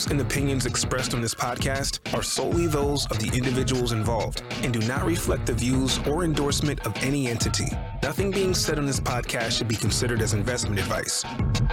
views and opinions expressed on this podcast are solely those of the individuals involved and do not reflect the views or endorsement of any entity. Nothing being said on this podcast should be considered as investment advice.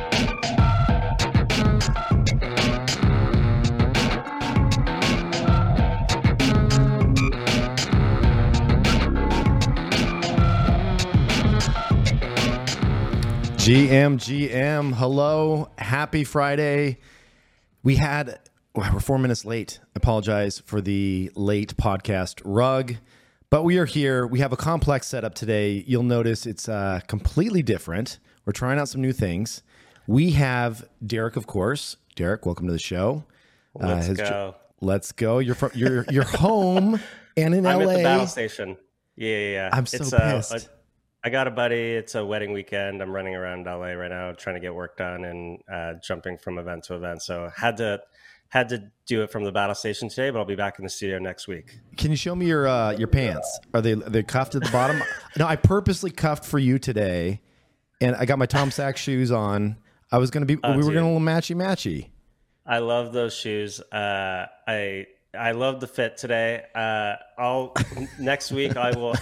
GM, hello, happy Friday. We're 4 minutes late. Apologize for the late podcast rug, but we are here. We have a complex setup today. You'll notice it's completely different. We're trying out some new things. We have Derek, of course. Derek, welcome to the show. Let's go. Let's go. You're home and in LA. I'm at the battle station. Yeah. I'm so pissed. I got a buddy. It's a wedding weekend. I'm running around LA right now trying to get work done and jumping from event to event. So had to do it from the battle station today, but I'll be back in the studio next week. Can you show me your pants? Are they cuffed at the bottom? No, I purposely cuffed for you today, and I got my Tom Sachs shoes on. We were going to matchy. I love those shoes. I love the fit today. Next week I will.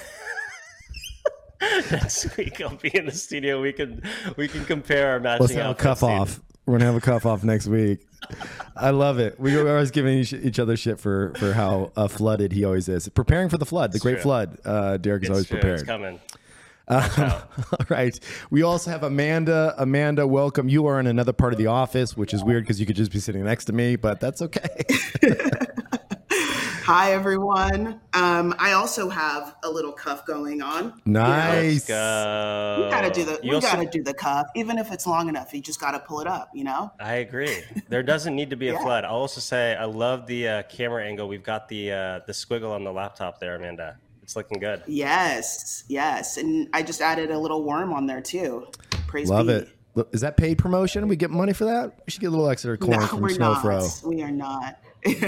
Next week I'll be in the studio. We can compare our matching. Let's have a cuff off. We're gonna have a cuff off next week. I love it. We are always giving each other shit for how flooded he always is. Preparing for the flood, the great flood. Derek is always prepared. It's coming. All right. We also have Amanda. Amanda, welcome. You are in another part of the office, which is weird because you could just be sitting next to me, but that's okay. Hi, everyone. I also have a little cuff going on. Nice. Let's go. We gotta do the cuff, even if it's long enough. You just gotta pull it up, you know. I agree. There doesn't need to be a flood. I'll also say I love the camera angle. We've got the squiggle on the laptop there, Amanda. It's looking good. Yes, and I just added a little worm on there too. Praise love be. it. Is that paid promotion? We get money for that? We should get a little extra corn from Snowfro. We are not.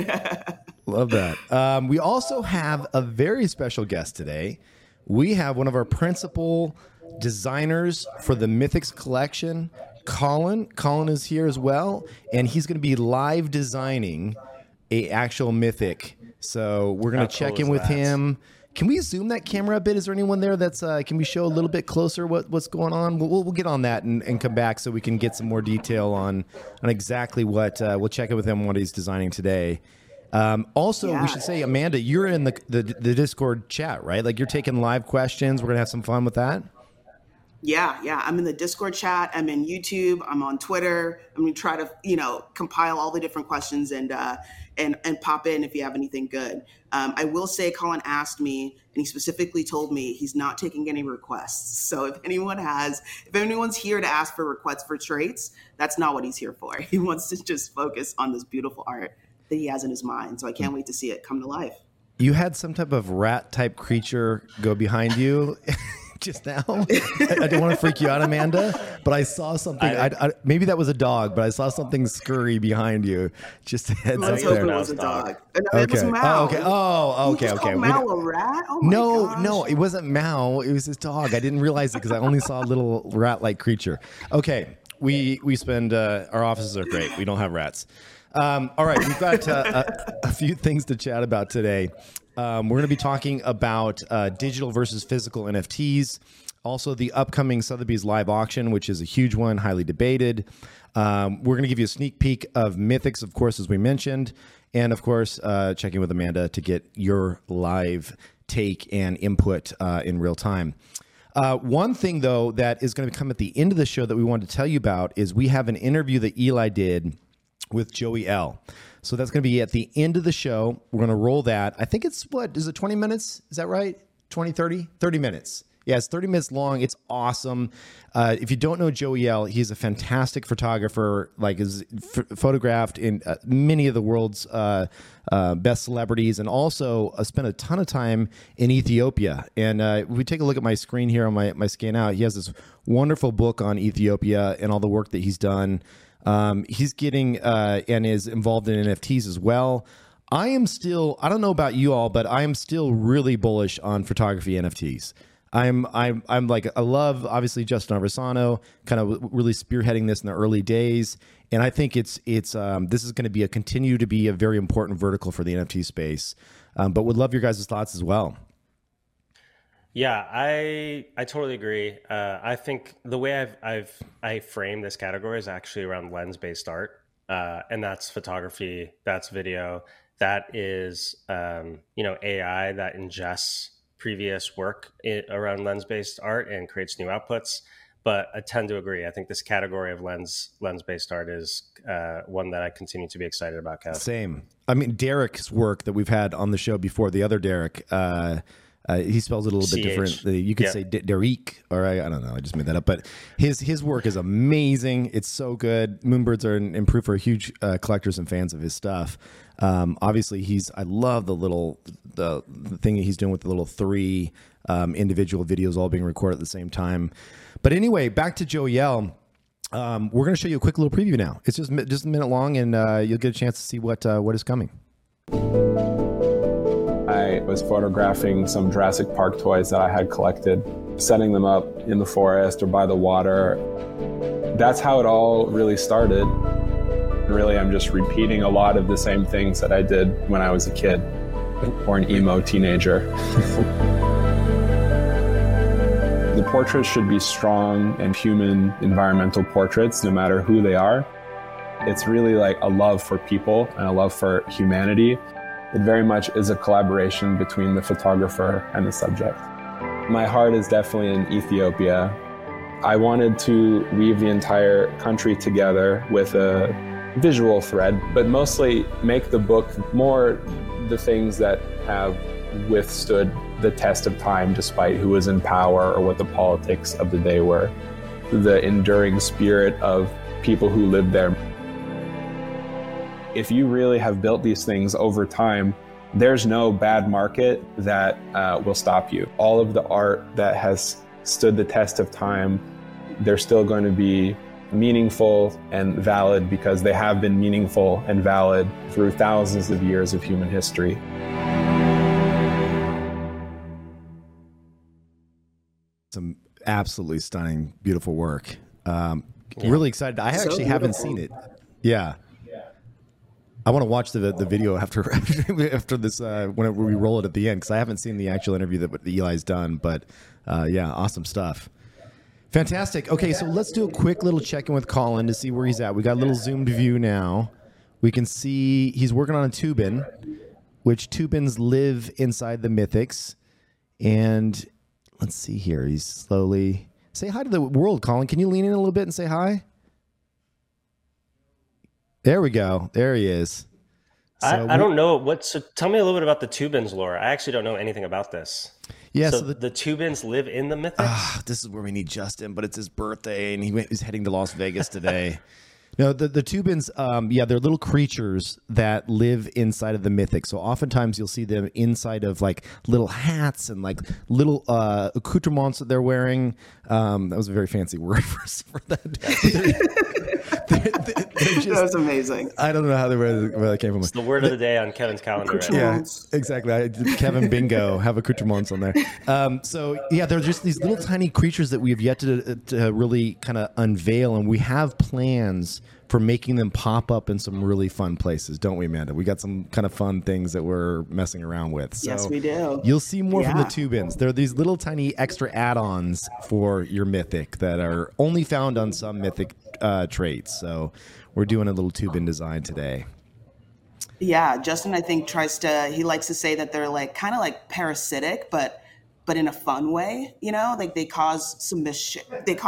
Love that. We also have a very special guest today. We have one of our principal designers for the Mythics collection, Colin. Colin is here as well, and he's going to be live designing a actual Mythic. So we're going to check in with him. Can we zoom that camera a bit? Is there anyone there that's can we show a little bit closer what's going on? We'll get on that and come back so we can get some more detail on exactly what we'll check in with him what he's designing today. We should say, Amanda, you're in the Discord chat, right? Like you're taking live questions. We're gonna have some fun with that. Yeah. I'm in the Discord chat. I'm in YouTube. I'm on Twitter. I'm gonna try to, compile all the different questions and pop in if you have anything good. I will say Colin asked me, and he specifically told me he's not taking any requests. So if anyone's here to ask for requests for traits, that's not what he's here for. He wants to just focus on this beautiful art that he has in his mind. So I can't wait to see it come to life. You had some type of rat type creature go behind you just now. I don't want to freak you out, Amanda, but I saw something. Maybe that was a dog, but I saw something scurry behind you. Just a heads up there. It was a dog. Okay. It was Mao. Okay. Call Mao a rat? Oh my gosh. No, it wasn't Mao. It was his dog. I didn't realize it because I only saw a little rat-like creature. Okay, we spend our offices are great. We don't have rats. All right, we've got a few things to chat about today. We're going to be talking about digital versus physical NFTs. Also, the upcoming Sotheby's live auction, which is a huge one, highly debated. We're going to give you a sneak peek of Mythics, of course, as we mentioned. And, of course, checking with Amanda to get your live take and input in real time. One thing, though, that is going to come at the end of the show that we wanted to tell you about is we have an interview that Eli did with Joey L. So that's going to be at the end of the show. We're going to roll that. I think it's, 20 minutes? Is that right? 20, 30? 30 minutes. Yeah, it's 30 minutes long. It's awesome. If you don't know Joey L, he's a fantastic photographer, is photographed in many of the world's best celebrities, and also spent a ton of time in Ethiopia. And if we take a look at my screen here on my scan out, he has this wonderful book on Ethiopia and all the work that he's done. He's getting and is involved in NFTs as well. I don't know about you all, but I am still really bullish on photography NFTs. I'm like, I love obviously Justin Aversano kind of really spearheading this in the early days. And I think it's this is going to continue to be a very important vertical for the NFT space. But would love your guys' thoughts as well. Yeah, I totally agree. I think the way I frame this category is actually around lens-based art, and that's photography, that's video, that is AI that ingests previous work around lens-based art and creates new outputs. But I tend to agree. I think this category of lens-based art is one that I continue to be excited about, Kev. Same. I mean, Derek's work that we've had on the show before, the other Derek, he spells it a little bit different. You could say Derek, or I don't know. I just made that up. But his work is amazing. It's so good. Moonbirds are in proof for huge collectors and fans of his stuff. Obviously, I love the thing that he's doing with the little 3 individual videos all being recorded at the same time. But anyway, back to Joyelle. We're going to show you a quick little preview now. It's just a minute long, and you'll get a chance to see what is coming. I was photographing some Jurassic Park toys that I had collected, setting them up in the forest or by the water. That's how it all really started. Really, I'm just repeating a lot of the same things that I did when I was a kid or an emo teenager. The portraits should be strong and human environmental portraits, no matter who they are. It's really like a love for people and a love for humanity. It very much is a collaboration between the photographer and the subject. My heart is definitely in Ethiopia. I wanted to weave the entire country together with a visual thread, but mostly make the book more the things that have withstood the test of time despite who was in power or what the politics of the day were. The enduring spirit of people who lived there. If you really have built these things over time, there's no bad market that will stop you. All of the art that has stood the test of time, they're still going to be meaningful and valid because they have been meaningful and valid through thousands of years of human history. Some absolutely stunning, beautiful work. Really excited. I actually haven't seen it. Yeah. I want to watch the video after this when we roll it at the end, because I haven't seen the actual interview that Eli's done. But yeah, awesome stuff. Fantastic. Okay, so let's do a quick little check-in with Colin to see where he's at. We got a little zoomed view now. We can see he's working on a Tubin, which Tubins live inside the mythics. And let's see here. He's slowly... Say hi to the world, Colin. Can you lean in a little bit and say hi? There we go. There he is. So I don't know so tell me a little bit about the Tubins lore. I actually don't know anything about this. Yeah, so the Tubins live in the mythics? This is where we need Justin, but it's his birthday, and he's heading to Las Vegas today. No, the Tubins, they're little creatures that live inside of the mythic. So oftentimes you'll see them inside of like little hats and like little accoutrements that they're wearing. That was a very fancy word for that. That was amazing. I don't know where that came from. It's the word of the day on Kevin's calendar. Right? Yeah, exactly. Kevin Bingo, have accoutrements on there. They're just these little tiny creatures that we have yet to really kind of unveil, and we have plans for making them pop up in some really fun places, don't we, Amanda? We got some kind of fun things that we're messing around with. So yes, we do. You'll see more from the Tubins. They're these little tiny extra add-ons for your mythic that are only found on some mythic traits. So we're doing a little Tubin design today. Yeah, Justin, I think he likes to say that they're like kind of like parasitic, but in a fun way, like they cause some mischief.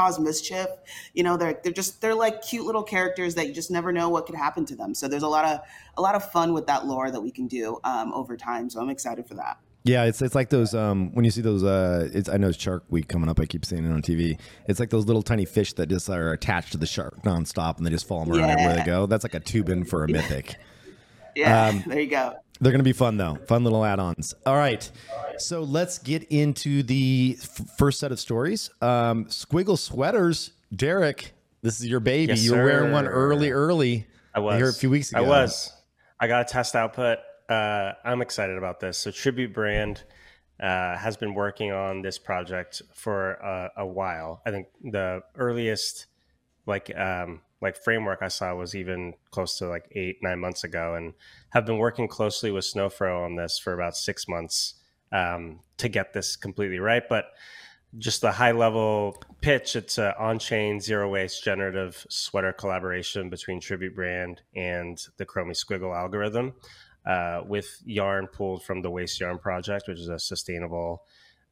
They're like cute little characters that you just never know what could happen to them. So there's a lot of fun with that lore that we can do over time. So I'm excited for that. Yeah, it's like those when you see those I know it's Shark Week coming up. I keep seeing it on TV. It's like those little tiny fish that just are attached to the shark nonstop and they just follow them around everywhere they go. That's like a Tubin for a mythic. Yeah, there you go. They're going to be fun, though. Fun little add-ons. All right. So let's get into the first set of stories. Squiggle Sweaters. Derek, this is your baby. Yes, you were wearing one early. I was. Here a few weeks ago. I was. I got a test output. I'm excited about this. So Tribute Brand has been working on this project for a while. I think the earliest like framework I saw was even close to like 8-9 months ago, and have been working closely with Snowfro on this for about 6 months to get this completely right. But just the high level pitch, it's an on-chain zero waste generative sweater collaboration between Tribute Brand and the Chromie Squiggle algorithm, with yarn pulled from the Waste Yarn Project, which is a sustainable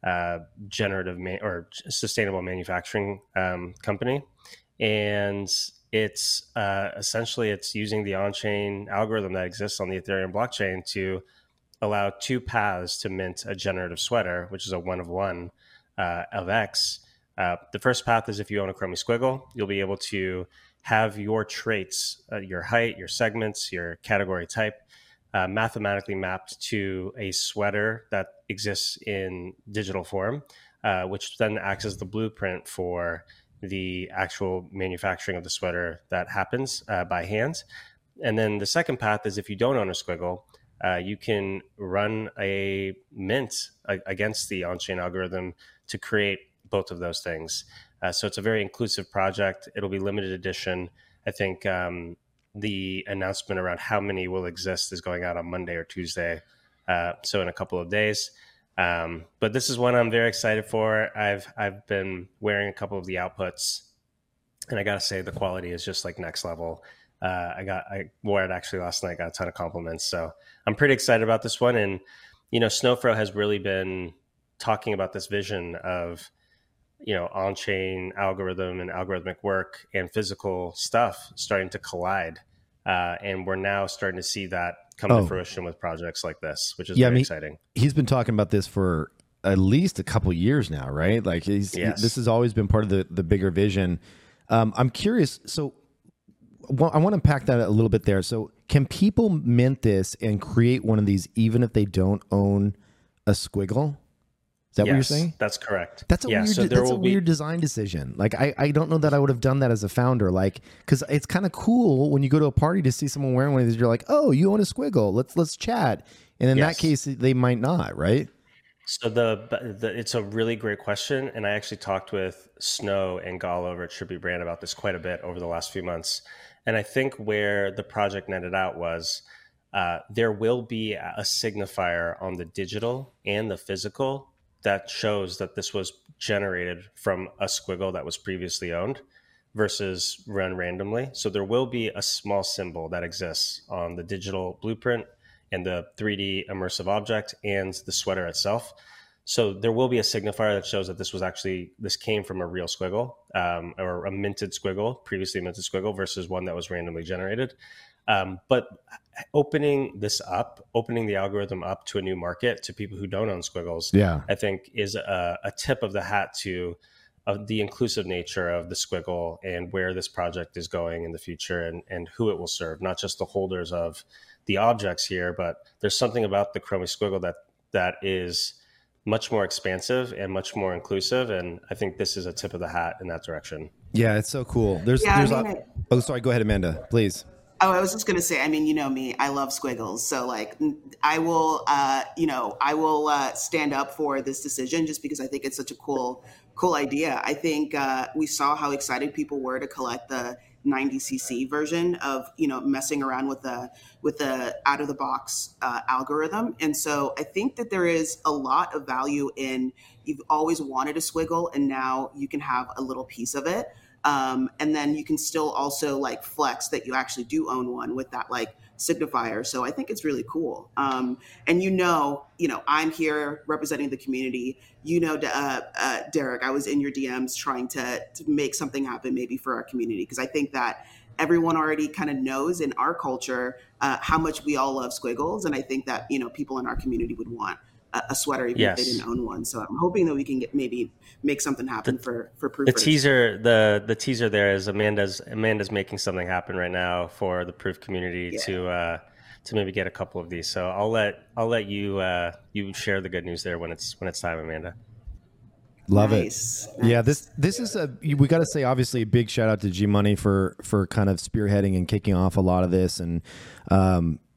sustainable manufacturing company. And it's essentially it's using the on-chain algorithm that exists on the Ethereum blockchain to allow 2 paths to mint a generative sweater, which is a 1-of-1 of X. The first path is if you own a Chromie Squiggle, you'll be able to have your traits, your height, your segments, your category type, mathematically mapped to a sweater that exists in digital form, which then acts as the blueprint for the actual manufacturing of the sweater that happens by hand. And then the second path is if you don't own a Squiggle, you can run a mint against the on-chain algorithm to create both of those things. So it's a very inclusive project. It'll be limited edition. I think the announcement around how many will exist is going out on Monday or Tuesday, so in a couple of days. But this is one I'm very excited for. I've been wearing a couple of the outputs, and I gotta say the quality is just like next level. I wore it actually last night, got a ton of compliments. So I'm pretty excited about this one. And, Snowfro has really been talking about this vision of, on-chain algorithm and algorithmic work and physical stuff starting to collide. And we're now starting to see that come to fruition with projects like this, which is very exciting. He's been talking about this for at least a couple years now, right? Like this has always been part of the bigger vision. I'm curious. So I want to unpack that a little bit there. So can people mint this and create one of these even if they don't own a Squiggle? Is that what you're saying? That's correct. That's a weird design decision. Like, I don't know that I would have done that as a founder. Like, because it's kind of cool when you go to a party to see someone wearing one of these. You're like, oh, you own a Squiggle. Let's chat. And in that case, they might not, right? So it's a really great question. And I actually talked with Snow and Gal over at Tribute Brand about this quite a bit over the last few months. And I think where the project netted out was there will be a signifier on the digital and the physical that shows that this was generated from a Squiggle that was previously owned versus run randomly. So there will be a small symbol that exists on the digital blueprint and the 3D immersive object and the sweater itself. So there will be a signifier that shows that this came from a real Squiggle or a minted Squiggle, previously minted Squiggle versus one that was randomly generated. But opening the algorithm up to a new market, to people who don't own Squiggles, I think is a tip of the hat to the inclusive nature of the Squiggle and where this project is going in the future and who it will serve, not just the holders of the objects here, but there's something about the Chromie Squiggle that is much more expansive and much more inclusive. And I think this is a tip of the hat in that direction. Yeah, it's so cool. Sorry, go ahead, Amanda, please. Oh, I was just going to say, I mean, you know me, I love Squiggles. So like, I will stand up for this decision just because I think it's such a cool idea. I think we saw how excited people were to collect the 90cc version of, messing around with the out of the box algorithm. And so I think that there is a lot of value in, you've always wanted a Squiggle and now you can have a little piece of it. And then you can still also like flex that you actually do own one with that like signifier. So I think it's really cool. And I'm here representing the community. Derek, I was in your DMs trying to make something happen maybe for our community, because I think that everyone already kind of knows in our culture how much we all love Squiggles. And I think that, people in our community would want a sweater even if they didn't own one. So I'm hoping that we can maybe make something happen for Proofers. The teaser there is Amanda's making something happen right now for the Proof community to maybe get a couple of these. So I'll let you you share the good news there when it's time, Amanda. Love it. Yeah, this is we got to say obviously a big shout out to G Money for kind of spearheading and kicking off a lot of this, and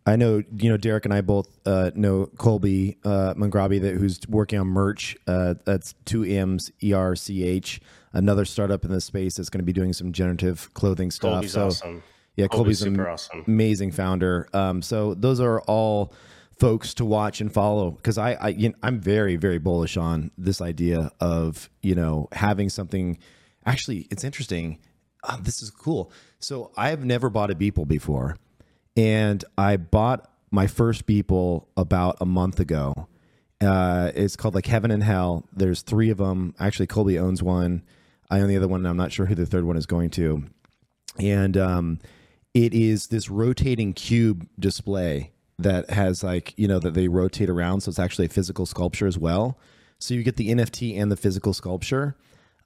I know, Derek and I both know Colby Mangrabi, who's working on merch. That's 2M's ERCH, another startup in this space that's going to be doing some generative clothing stuff. Colby's awesome. Yeah, Colby's super an awesome. amazing founder. So those are all folks to watch and follow, because I'm very, very bullish on this idea of, having something. Actually, it's interesting. This is cool. So I have never bought a Beeple before. And I bought my first Beeple about a month ago. It's called like Heaven and Hell. There's 3 of them. Actually, Colby owns one. I own the other one, and I'm not sure who the third one is going to. And it is this rotating cube display that has that they rotate around. So it's actually a physical sculpture as well. So you get the NFT and the physical sculpture.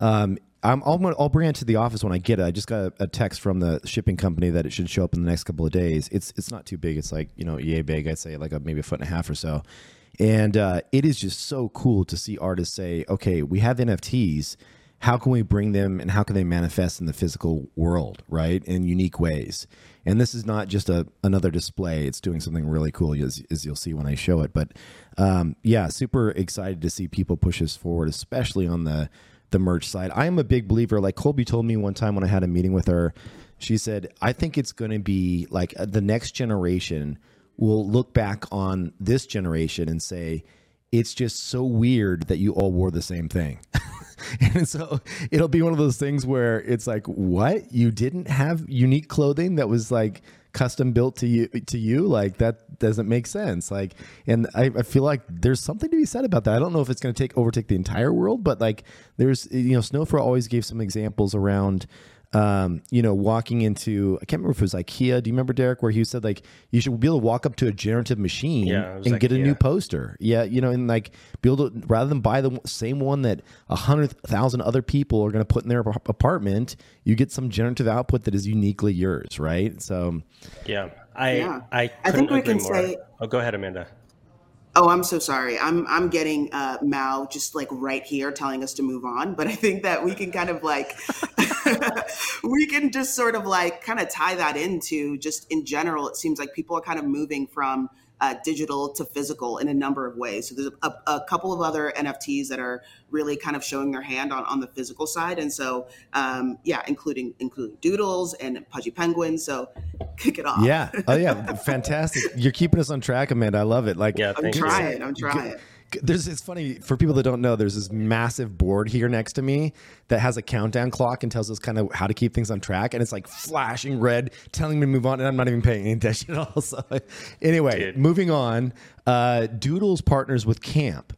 I'll bring it to the office when I get it. I just got a text from the shipping company that it should show up in the next couple of days. It's not too big. It's like, yay big. I'd say like maybe 1.5 feet or so. And it is just so cool to see artists say, okay, we have NFTs. How can we bring them and how can they manifest in the physical world, right? In unique ways. And this is not just another display. It's doing something really cool, as you'll see when I show it. But super excited to see people push this forward, especially on the merch side. I am a big believer. Like Colby told me one time when I had a meeting with her, she said, I think it's going to be like the next generation will look back on this generation and say, it's just so weird that you all wore the same thing. And so it'll be one of those things where it's like, what? You didn't have unique clothing that was like custom built to you? Like that doesn't make sense. Like, and I feel like there's something to be said about that. I don't know if it's going to overtake the entire world, but like there's, Snowfro always gave some examples around, walking into, I can't remember if it was IKEA. Do you remember, Derek, where he said like you should be able to walk up to a generative machine and get a new poster? Yeah. And like be able to, rather than buy the same one that 100,000 other people are going to put in their apartment, you get some generative output that is uniquely yours. Right. So yeah, I think we can say, go ahead, Amanda. Oh, I'm so sorry. I'm getting Mao just like right here telling us to move on. But I think that we can kind of like, we can just sort of like kind of tie that into just in general. It seems like people are kind of moving from digital to physical in a number of ways. So there's a couple of other NFTs that are really kind of showing their hand on the physical side. And so, including Doodles and Pudgy Penguins. So kick it off. Yeah. Oh yeah. Fantastic. You're keeping us on track, Amanda. I love it. Like, yeah, I'm trying. It's funny for people that don't know, there's this massive board here next to me that has a countdown clock and tells us kind of how to keep things on track. And it's like flashing red, telling me to move on. And I'm not even paying any attention at all. So anyway, moving on, Doodles partners with Camp.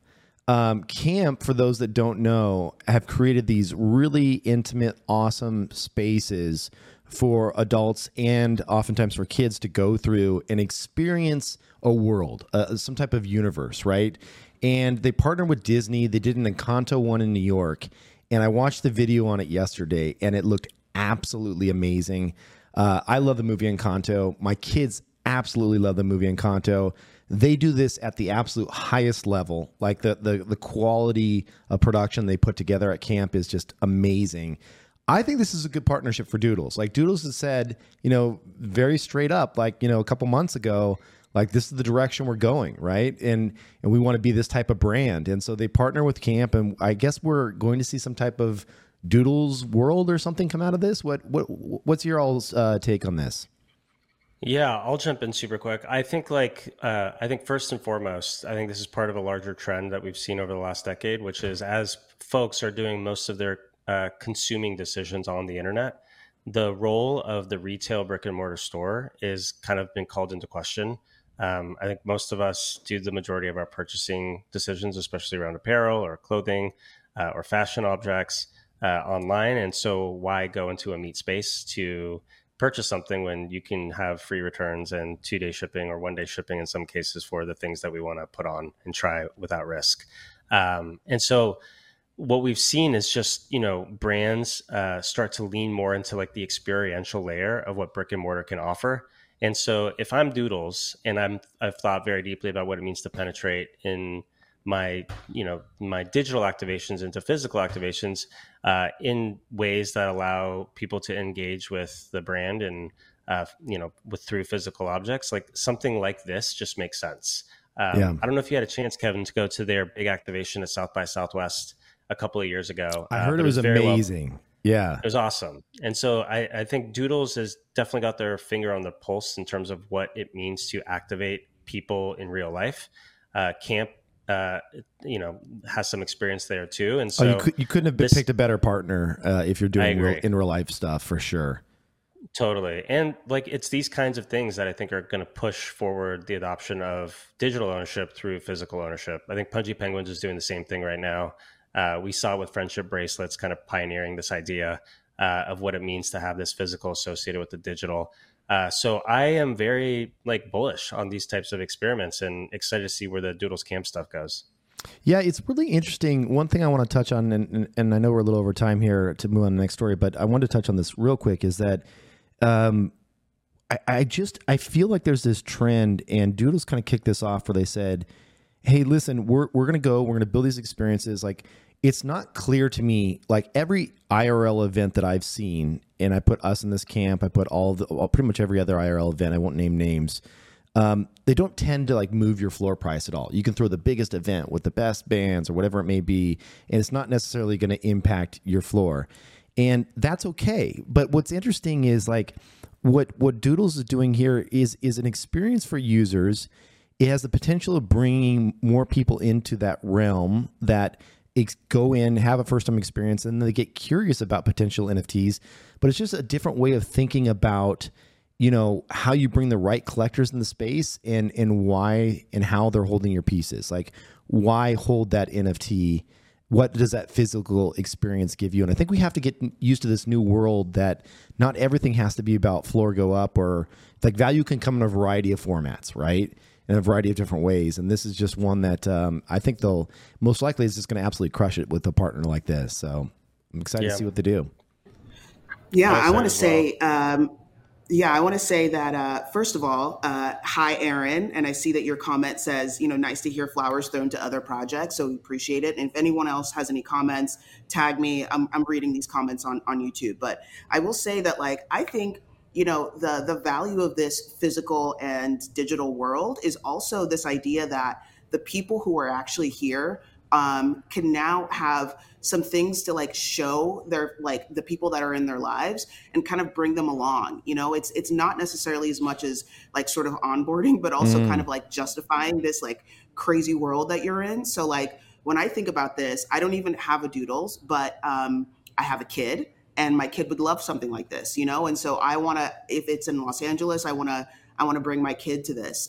Camp, for those that don't know, have created these really intimate, awesome spaces for adults and oftentimes for kids to go through and experience a world, some type of universe, right? And they partner with Disney. They did an Encanto one in New York, and I watched the video on it yesterday, and it looked absolutely amazing. I love the movie Encanto. My kids absolutely love the movie Encanto. They do this at the absolute highest level. Like the quality of production they put together at Camp is just amazing. I think this is a good partnership for Doodles. Like Doodles has said, very straight up, like, a couple months ago, like this is the direction we're going, right? And we want to be this type of brand. And so they partner with Camp, and I guess we're going to see some type of Doodles world or something come out of this. What's your all's take on this? Yeah, I'll jump in super quick. I think first and foremost, I think this is part of a larger trend that we've seen over the last decade, which is as folks are doing most of their consuming decisions on the internet, the role of the retail brick and mortar store is kind of been called into question. I think most of us do the majority of our purchasing decisions, especially around apparel or clothing or fashion objects online. And so why go into a meat space to purchase something when you can have free returns and 2-day shipping or 1-day shipping in some cases for the things that we want to put on and try without risk. And so what we've seen is just, brands start to lean more into like the experiential layer of what brick and mortar can offer. And so if I'm Doodles and I've thought very deeply about what it means to penetrate in my digital activations into physical activations in ways that allow people to engage with the brand and with through physical objects. Like something like this just makes sense. I don't know if you had a chance, Kevin, to go to their big activation at South by Southwest a couple of years ago. I heard it was amazing. Yeah. It was awesome. And so I think Doodles has definitely got their finger on the pulse in terms of what it means to activate people in real life. Camp, has some experience there too. And so you couldn't have picked a better partner if you're doing in real life stuff, for sure. Totally. And like, it's these kinds of things that I think are going to push forward the adoption of digital ownership through physical ownership. I think Pudgy Penguins is doing the same thing right now. We saw with friendship bracelets kind of pioneering this idea of what it means to have this physical associated with the digital. So I am very bullish on these types of experiments and excited to see where the Doodles Camp stuff goes. Yeah, it's really interesting. One thing I want to touch on, and I know we're a little over time here to move on to the next story, but I wanted to touch on this real quick, is that I feel like there's this trend, and Doodles kind of kicked this off where they said, hey, listen, we're going to build these experiences. Like, it's not clear to me, like every IRL event that I've seen, and I put us in this camp, I put pretty much every other IRL event, I won't name names. They don't tend to move your floor price at all. You can throw the biggest event with the best bands or whatever it may be, and it's not necessarily going to impact your floor. And that's okay. But what's interesting is what Doodles is doing here is an experience for users. It has the potential of bringing more people into that realm that go in, have a first-time experience, and then they get curious about potential NFTs. But it's just a different way of thinking about, how you bring the right collectors in the space and why and how they're holding your pieces. Like, why hold that NFT? What does that physical experience give you? And I think we have to get used to this new world that not everything has to be about floor go up, or value can come in a variety of formats, right? In a variety of different ways. And this is just one that I think they'll most likely is just going to absolutely crush it with a partner like this. So I'm excited to see what they do. Yeah, I want to say, I want to say that, first of all, hi, Aaron. And I see that your comment says, nice to hear flowers thrown to other projects. So we appreciate it. And if anyone else has any comments, tag me. I'm reading these comments on YouTube. But I will say that, I think, the value of this physical and digital world is also this idea that the people who are actually here can now have some things to show their the people that are in their lives and kind of bring them along. It's not necessarily as much as sort of onboarding, but also kind of justifying this crazy world that you're in. So when I think about this, I don't even have a Doodles, but I have a kid. And my kid would love something like this, And so I want to, if it's in Los Angeles, I want to bring my kid to this.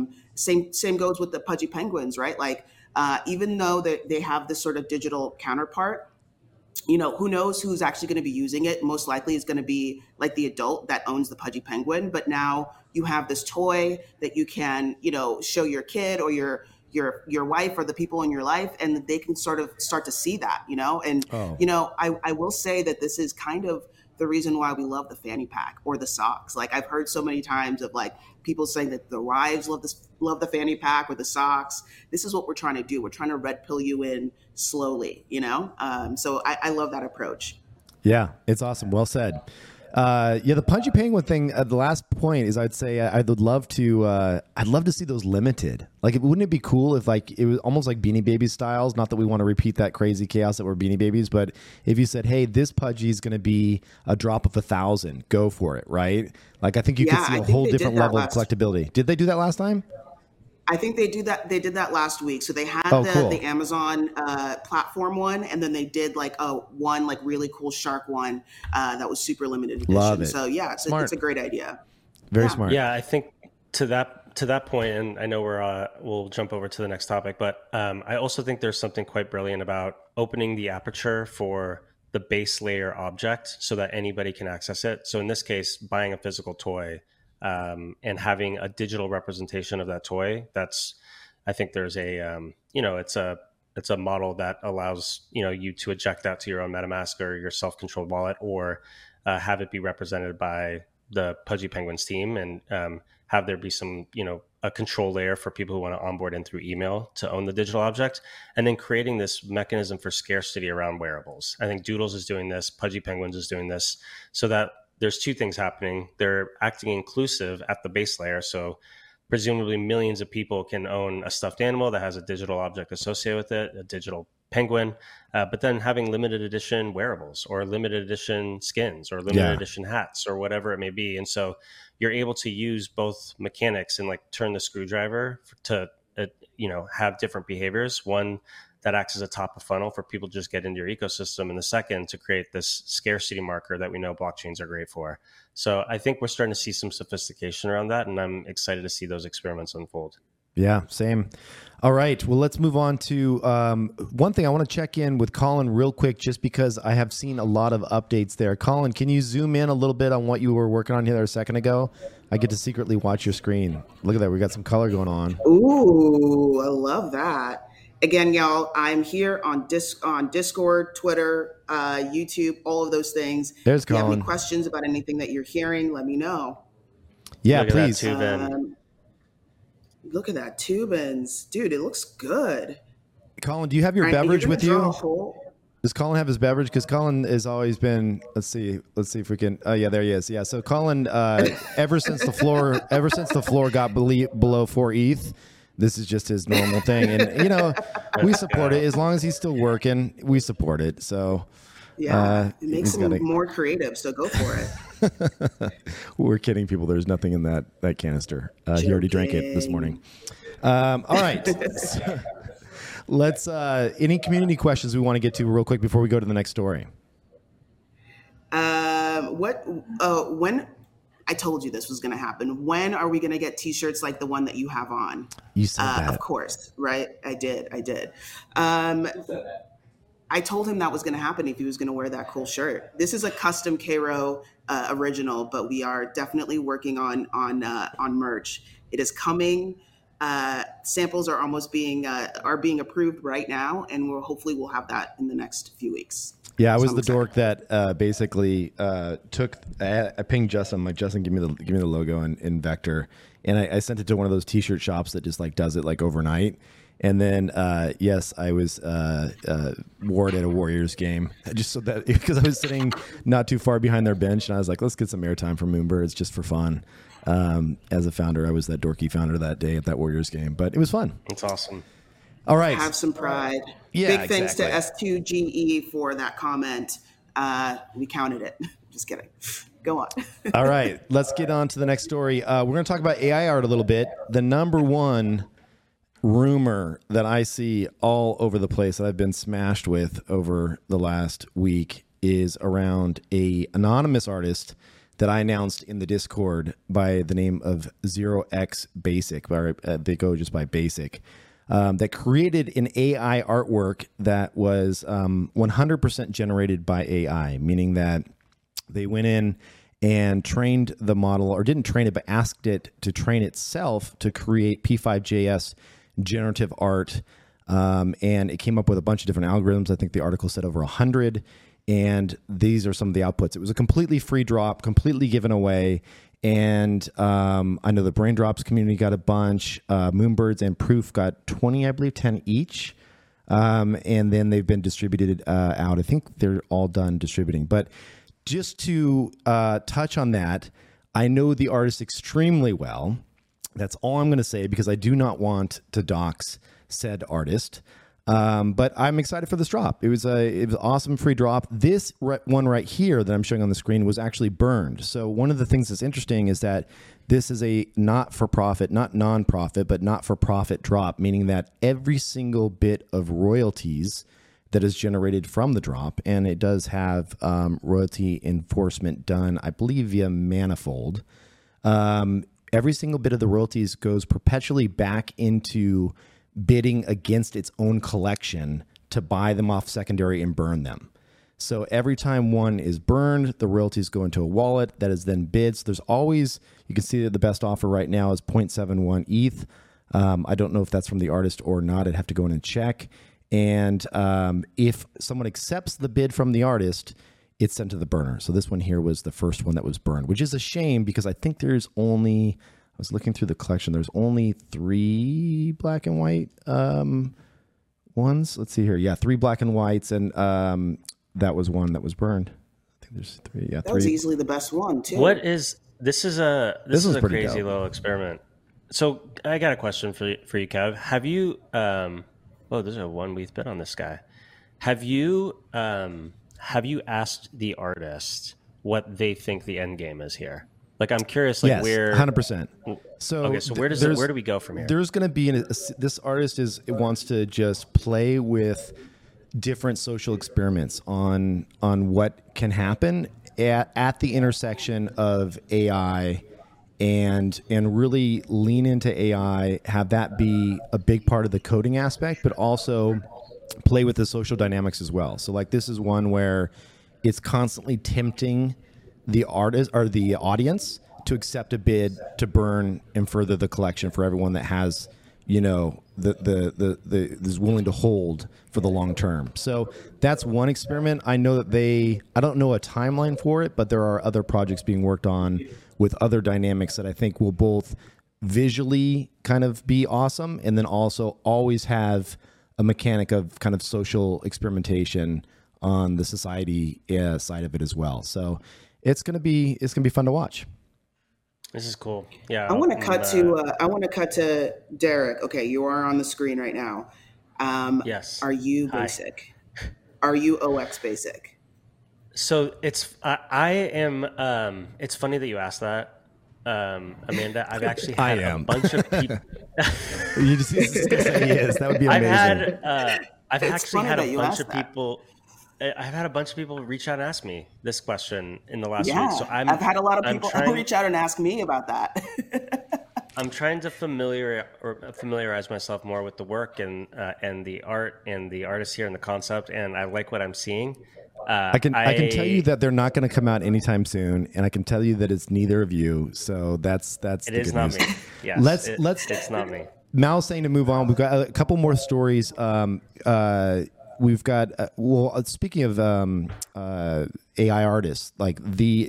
Same goes with the Pudgy Penguins, right? Even though they have this sort of digital counterpart, who knows who's actually going to be using it? Most likely is going to be the adult that owns the Pudgy Penguin. But now you have this toy that you can, show your kid or your wife or the people in your life, and they can sort of start to see that, and, I will say that this is kind of the reason why we love the fanny pack or the socks. I've heard so many times of people saying that their wives love the fanny pack or the socks. This is what we're trying to do. We're trying to red pill you in slowly, so I love that approach. Yeah, it's awesome. Well said. The Pudgy Penguin thing. The last point is, I'd say I'd love to see those limited. Wouldn't it be cool if it was almost like Beanie Babies styles? Not that we want to repeat that crazy chaos that were Beanie Babies, but if you said, "Hey, this Pudgy is going to be a drop of 1,000, go for it," right? I think you could see a whole different level of collectability. Did they do that last time? I think they did that. They did that last week. So they had the Amazon platform one, and then they did one really cool shark one that was super limited edition. Love it. So yeah, it's a great idea. Very smart. Yeah, I think to that point, and I know we'll jump over to the next topic, but I also think there's something quite brilliant about opening the aperture for the base layer object so that anybody can access it. So in this case, buying a physical toy. And having a digital representation of that toy, I think there's it's a model that allows, you to eject that to your own MetaMask or your self-controlled wallet, or have it be represented by the Pudgy Penguins team, and have there be some, a control layer for people who want to onboard in through email to own the digital object, and then creating this mechanism for scarcity around wearables. I think Doodles is doing this, Pudgy Penguins is doing this, so that there's two things happening. They're acting inclusive at the base layer. So presumably millions of people can own a stuffed animal that has a digital object associated with it, a digital penguin, but then having limited edition wearables or limited edition skins or limited edition hats or whatever it may be. And so you're able to use both mechanics and like turn the screwdriver to, have different behaviors. One that acts as a top of funnel for people to just get into your ecosystem. And the second to create this scarcity marker that we know blockchains are great for. So I think we're starting to see some sophistication around that. And I'm excited to see those experiments unfold. Yeah, same. All right. Well, let's move on to one thing. I want to check in with Colin real quick, just because I have seen a lot of updates there. Colin, can you zoom in a little bit on what you were working on here a second ago? I get to secretly watch your screen. Look at that. We got some color going on. Ooh, I love that. Again, y'all, I'm here on Discord, Twitter, YouTube, all of those things. There's If you have Colin. any questions about anything that you're hearing, let me know. Yeah, Look at please. that too, Ben. Look at that Tubins. Dude, it looks good. Colin, do you have your All right, beverage you're with gonna draw you? a hole? Does Colin have his beverage? Because Colin has always been. Let's see if we can. Oh yeah, there he is. Yeah. So Colin, ever since the floor got below 4 ETH, this is just his normal thing, and we support it as long as he's still working. We support it. So Yeah, it makes he's him gotta- more creative, so go for it. We're kidding people. There's nothing in that canister. He already drank it this morning. All right. So, let's. Any community questions we want to get to real quick before we go to the next story? When I told you this was going to happen. When are we going to get T-shirts like the one that you have on? You said that. Of course, right? I did. I told him that was going to happen if he was going to wear that cool shirt. This is a custom Cairo original, but we are definitely working on merch. It is coming. Samples are almost being approved right now, and we'll have that in the next few weeks. Yeah, I was So the I'm dork that basically took. I pinged Justin. I'm like, Justin, give me the logo in Vector, and I sent it to one of those T-shirt shops that just like does it like overnight. And then yes, I was wore it at a Warriors game, just so that because I was sitting not too far behind their bench, and I was like, let's get some airtime from Moonbirds just for fun. As a founder, I was that dorky founder that day at that Warriors game, but it was fun. It's awesome. All right. Have some pride. Yeah, Big thanks exactly. to S2GE for that comment. We counted it. Just kidding. Go on. All right, let's get on to the next story. We're going to talk about AI art a little bit. The number one rumor that I see all over the place that I've been smashed with over the last week is around a anonymous artist that I announced in the Discord by the name of 0x Basic, or they go just by Basic, that created an AI artwork that was 100% generated by AI, meaning that they went in and trained the model, or didn't train it, but asked it to train itself to create P5JS generative art. And it came up with a bunch of different algorithms. I think the article said over 100. And these are some of the outputs. It was a completely free drop, completely given away. And I know the Braindrops community got a bunch. Moonbirds and Proof got 20, I believe, 10 each. And then they've been distributed out. I think they're all done distributing. But just to touch on that, I know the artist extremely well. That's all I'm going to say, because I do not want to dox said artist. But I'm excited for this drop. It was an awesome free drop. This one right here that I'm showing on the screen was actually burned. So one of the things that's interesting is that this is a not-for-profit, not non-profit, but not-for-profit drop, meaning that every single bit of royalties that is generated from the drop, and it does have royalty enforcement done, I believe, via Manifold. Every single bit of the royalties goes perpetually back into bidding against its own collection to buy them off secondary and burn them. So every time one is burned, the royalties go into a wallet that is then bid. So there's always, you can see that the best offer right now is 0.71 ETH. I don't know if that's from the artist or not. I'd have to go in and check. And if someone accepts the bid from the artist, it's sent to the burner. So this one here was the first one that was burned, which is a shame because I think there's only, I was looking through the collection, there's only 3 black and white ones. Let's see here. Yeah, 3 black and whites, and that was one that was burned. I think there's three. Yeah, That was three. easily the best one too. This is a one's pretty crazy dope. little experiment. So I got a question for you, Kev. Have you there's a 1 we've been on this guy. Have you asked the artist what they think the end game is here? Like, I'm curious, like, Yes, where 100%. So okay, so where do we go from here? There's going to be this artist wants to just play with different social experiments on what can happen at the intersection of AI and really lean into AI, have that be a big part of the coding aspect, but also play with the social dynamics as well. So like this is one where it's constantly tempting the artist or the audience to accept a bid to burn and further the collection for everyone that has, you know, the is willing to hold for the long term. So that's one experiment. I know that I don't know a timeline for it, but there are other projects being worked on with other dynamics that I think will both visually kind of be awesome and then also always have a mechanic of kind of social experimentation on the society side of it as well. So it's gonna be fun to watch. This is cool. Yeah, I want to cut to Derek. Okay, you are on the screen right now. Yes. Are you basic? Are you OX basic? So I am. It's funny that you asked that, Amanda. I've actually had a bunch of people. You just say he is. That would be amazing. I've actually had a bunch of people. I've had a bunch of people reach out and ask me this question in the last week. So I've had a lot of people reach out and ask me about that. I'm trying to familiarize myself more with the work and the art and the artists here and the concept, and I like what I'm seeing. I can tell you that they're not going to come out anytime soon, and I can tell you that it's neither of you. So that's it is not me. Yes, it's not me. Mal's saying to move on. We've got a couple more stories. We've got speaking of AI artists, like the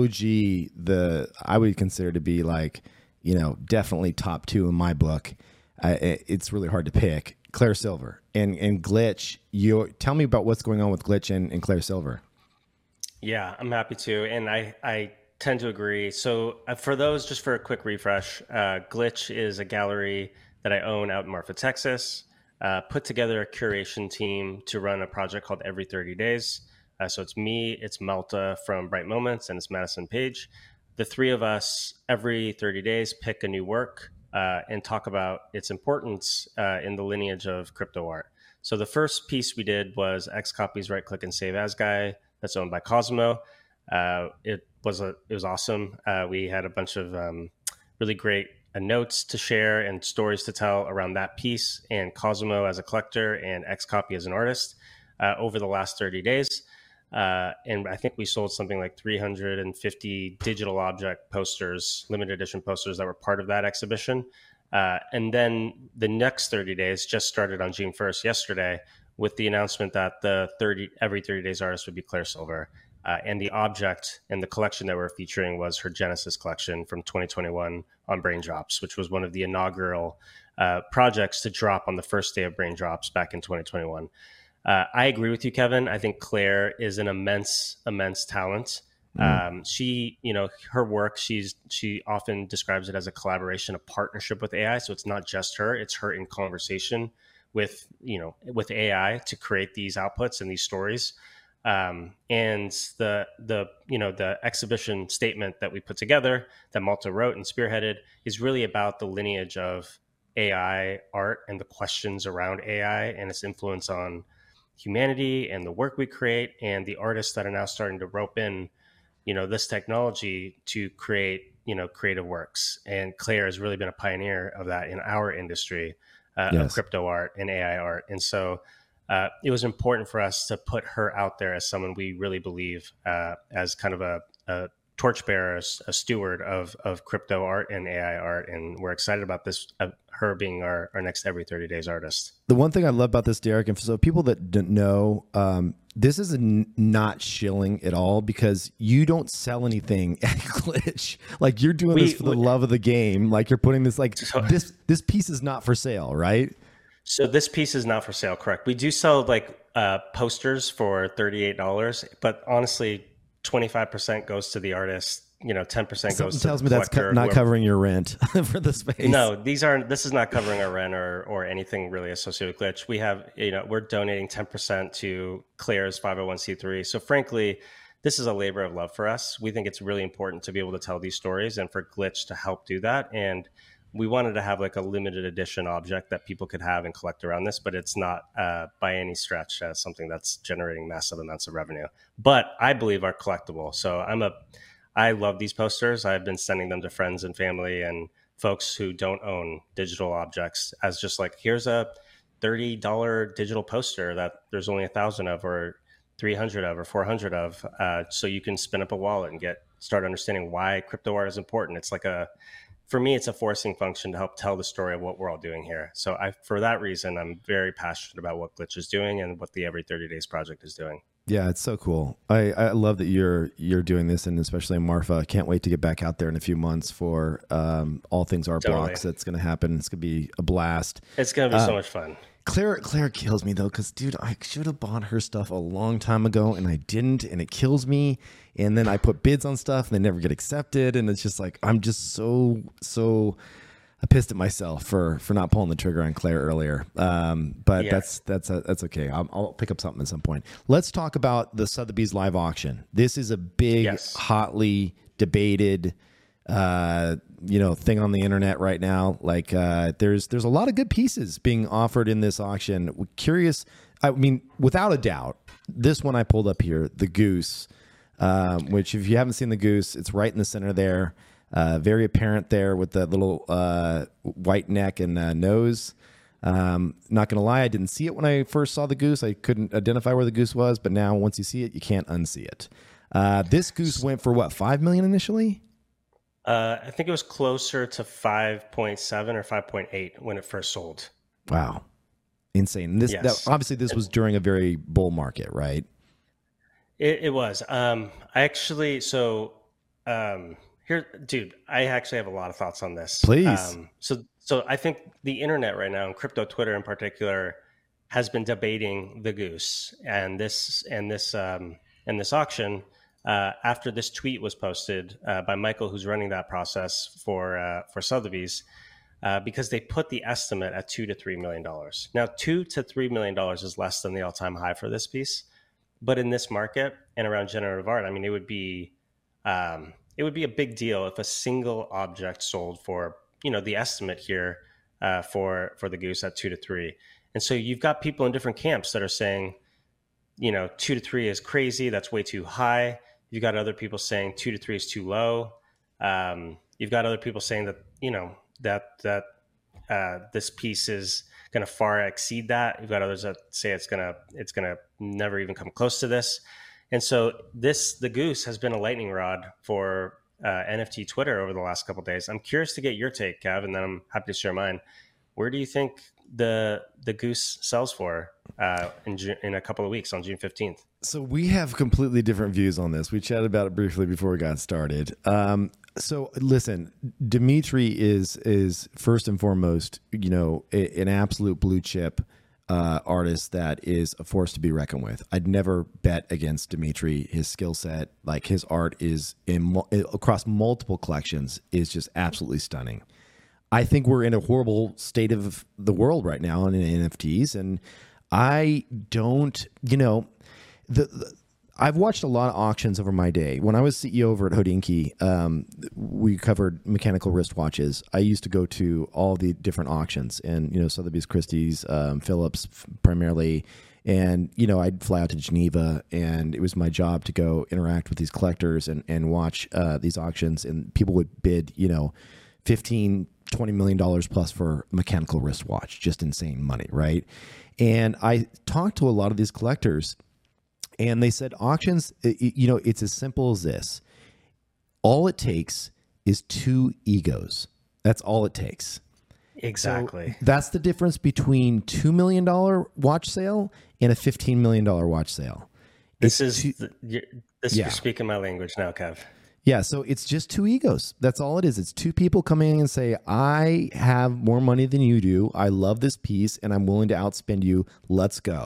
OG, I would consider to be like, you know, definitely top 2 in my book. It's really hard to pick. Claire Silver and Glitch. Tell me about what's going on with Glitch and Claire Silver. Yeah, I'm happy to, and I tend to agree. So for those, just for a quick refresh, Glitch is a gallery that I own out in Marfa, Texas. Put together a curation team to run a project called Every 30 Days. So it's me, it's Malta from Bright Moments, and it's Madison Page. The three of us, every 30 days, pick a new work and talk about its importance in the lineage of crypto art. So the first piece we did was Xcopy's Right Click and Save As guy that's owned by Cosmo. It was awesome. We had a bunch of really great notes to share and stories to tell around that piece and Cosmo as a collector and Xcopy as an artist over the last 30 days. And I think we sold something like 350 digital object posters, limited edition posters that were part of that exhibition. And then the next 30 days just started on June 1st, yesterday, with the announcement that every 30 days artist would be Claire Silver. And the object and the collection that we're featuring was her Genesis collection from 2021 on Braindrops, which was one of the inaugural projects to drop on the first day of Braindrops back in 2021. I agree with you, Kevin. I think Claire is an immense talent. She, you know, her work, she often describes it as a collaboration, a partnership with AI. So it's not just her, it's her in conversation with AI to create these outputs and these stories. And the exhibition statement that we put together that Malta wrote and spearheaded is really about the lineage of AI art and the questions around AI and its influence on humanity and the work we create and the artists that are now starting to rope in, you know, this technology to create, you know, creative works. And Claire has really been a pioneer of that in our industry of crypto art and AI art. And so it was important for us to put her out there as someone we really believe as kind of a torchbearer, a steward of crypto art and AI art. And we're excited about this, her being our next Every 30 Days artist. The one thing I love about this, Derek, and so people that don't know, this is not shilling at all because you don't sell anything at Glitch. Like you're doing this for the love of the game. Like you're putting this, like this piece is not for sale, right? So this piece is not for sale, correct? We do sell like posters for $38, but honestly, 25% goes to the artist, 10% goes Something to tells the me that's collector, not whoever. covering your rent for the space. No, this is not covering our rent or anything really associated with Glitch. We have, we're donating 10% to Claire's 501c3. So frankly, this is a labor of love for us. We think it's really important to be able to tell these stories and for Glitch to help do that. And we wanted to have like a limited edition object that people could have and collect around this, but it's not by any stretch something that's generating massive amounts of revenue. But I believe are collectible. So I love these posters. I've been sending them to friends and family and folks who don't own digital objects as just like, here's a $30 digital poster that there's only 1,000 of or 300 of or 400 of. So you can spin up a wallet and start understanding why crypto art is important. It's like for me, it's a forcing function to help tell the story of what we're all doing here. So for that reason, I'm very passionate about what Glitch is doing and what the Every 30 Days project is doing. Yeah, it's so cool. I love that you're doing this, and especially Marfa. I can't wait to get back out there in a few months for all things art blocks. That's going to happen. It's going to be a blast. It's going to be so much fun. Claire kills me though, because dude, I should have bought her stuff a long time ago, and I didn't, and it kills me. And then I put bids on stuff, and they never get accepted, and it's just like I'm just so pissed at myself for not pulling the trigger on Claire earlier. But yeah. That's okay. I'll pick up something at some point. Let's talk about the Sotheby's live auction. This is a big, hotly debated thing on the internet right now. Like there's a lot of good pieces being offered in this auction. Curious, I mean, without a doubt, this one I pulled up here, the Goose, which if you haven't seen the Goose, it's right in the center there. Very apparent there with the little white neck and nose. Not gonna lie, I didn't see it when I first saw the Goose. I couldn't identify where the Goose was, but now once you see it, you can't unsee it. This Goose went for what, $5 million initially? I think it was closer to 5.7 or 5.8 when it first sold. Wow, insane! Obviously this was during a very bull market, right? It was. I actually here, dude, I actually have a lot of thoughts on this. Please. So I think the internet right now, and crypto Twitter in particular, has been debating the Goose and this auction after this tweet was posted by Michael, who's running that process for Sotheby's, because they put the estimate at $2 to $3 million. Now, $2 to $3 million is less than the all-time high for this piece, but in this market and around generative art, I mean, it would be a big deal if a single object sold for, the estimate here for the Goose at 2 to 3. And so you've got people in different camps that are saying, 2 to 3 is crazy. That's way too high. You've got other people saying 2 to 3 is too low. You've got other people saying that, that this piece is going to far exceed that. You've got others that say it's going to never even come close to this. And so the Goose has been a lightning rod for NFT Twitter over the last couple of days. I'm curious to get your take, Kev, and then I'm happy to share mine. Where do you think the Goose sells for in a couple of weeks on June 15th? So we have completely different views on this. We chatted about it briefly before we got started. So listen, Dimitri is first and foremost, an absolute blue chip artist that is a force to be reckoned with. I'd never bet against Dimitri. His skill set, like his art is across multiple collections, is just absolutely stunning. I think we're in a horrible state of the world right now in NFTs, and I don't, I've watched a lot of auctions over my day. When I was CEO over at Hodinkee, we covered mechanical wristwatches. I used to go to all the different auctions, and Sotheby's, Christie's, Phillips primarily, and I'd fly out to Geneva, and it was my job to go interact with these collectors and watch these auctions, and people would bid $15-20 million plus for a mechanical wristwatch. Just insane money, right? And I talked to a lot of these collectors, and they said auctions, it's as simple as this. All it takes is 2 egos. That's all it takes. Exactly. So that's the difference between $2 million watch sale and a $15 million watch sale. You're speaking my language now, Kev. Yeah, so it's just 2 egos. That's all it is. It's 2 people coming in and say, I have more money than you do. I love this piece, and I'm willing to outspend you. Let's go.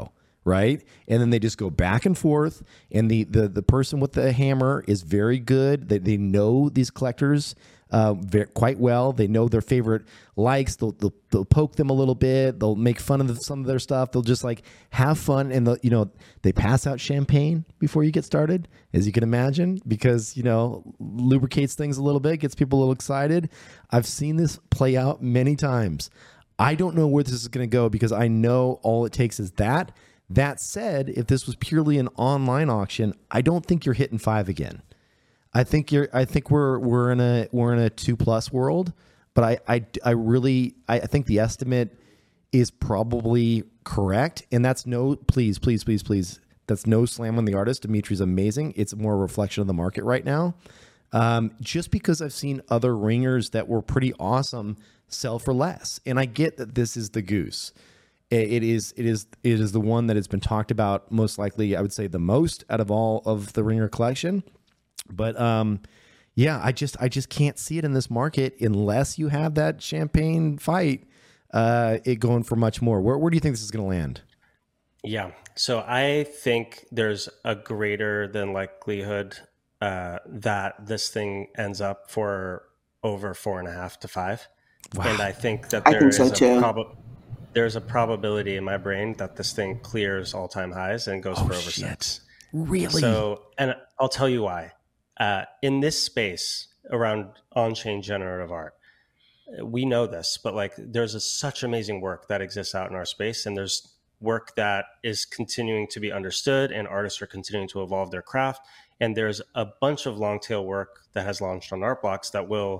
right? And then they just go back and forth. And the person with the hammer is very good. They know these collectors quite well. They know their favorite likes. They'll poke them a little bit. They'll make fun of some of their stuff. They'll just like have fun. And they pass out champagne before you get started, as you can imagine, because, lubricates things a little bit, gets people a little excited. I've seen this play out many times. I don't know where this is going to go because I know all it takes is that. That said, if this was purely an online auction, I don't think you're hitting 5 again. I think we're in a 2+ world, but I think the estimate is probably correct. And that's please. That's no slam on the artist. Dimitri's amazing. It's more a reflection of the market right now. Just because I've seen other ringers that were pretty awesome sell for less. And I get that this is the goose. It is the one that has been talked about most likely, I would say, the most out of all of the ringer collection. But I just can't see it in this market unless you have that champagne fight, it going for much more. Where do you think this is going to land? Yeah. So I think there's a greater than likelihood that this thing ends up for over 4.5 to 5. Wow. And I think that there's a probability in my brain that this thing clears all-time highs and goes for over 6. Really? So, and I'll tell you why. In this space around on-chain generative art, we know this, but there's such amazing work that exists out in our space, and there's work that is continuing to be understood, and artists are continuing to evolve their craft. And there's a bunch of long tail work that has launched on Artblocks that will,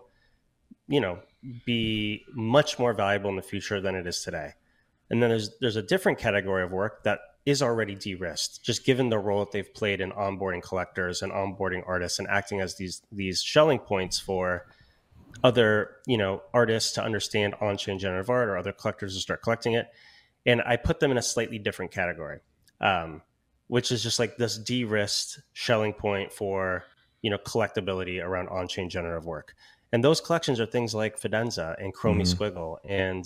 be much more valuable in the future than it is today. And then there's a different category of work that is already de-risked, just given the role that they've played in onboarding collectors and onboarding artists and acting as these shelling points for other, artists to understand on-chain generative art or other collectors to start collecting it. And I put them in a slightly different category, which is just this de-risked shelling point for, collectability around on-chain generative work. And those collections are things like Fidenza and Chromie Squiggle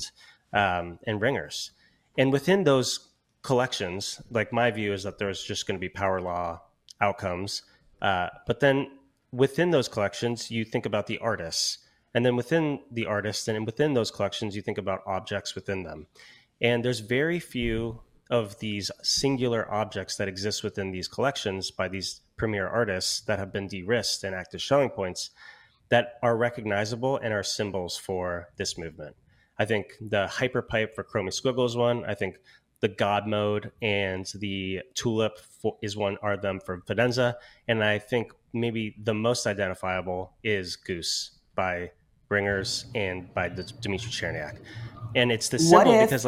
and Ringers. And within those collections, my view is that there's just going to be power law outcomes. But then within those collections, you think about the artists. And then within the artists and within those collections, you think about objects within them. And there's very few of these singular objects that exist within these collections by these premier artists that have been de-risked and act as shelling points that are recognizable and are symbols for this movement. I think the Hyperpipe for Chromie Squiggle is one. I think the God Mode and the Tulip are them for Fidenza. And I think maybe the most identifiable is Goose by Ringers and by Dimitri Cherniak. And it's the symbol because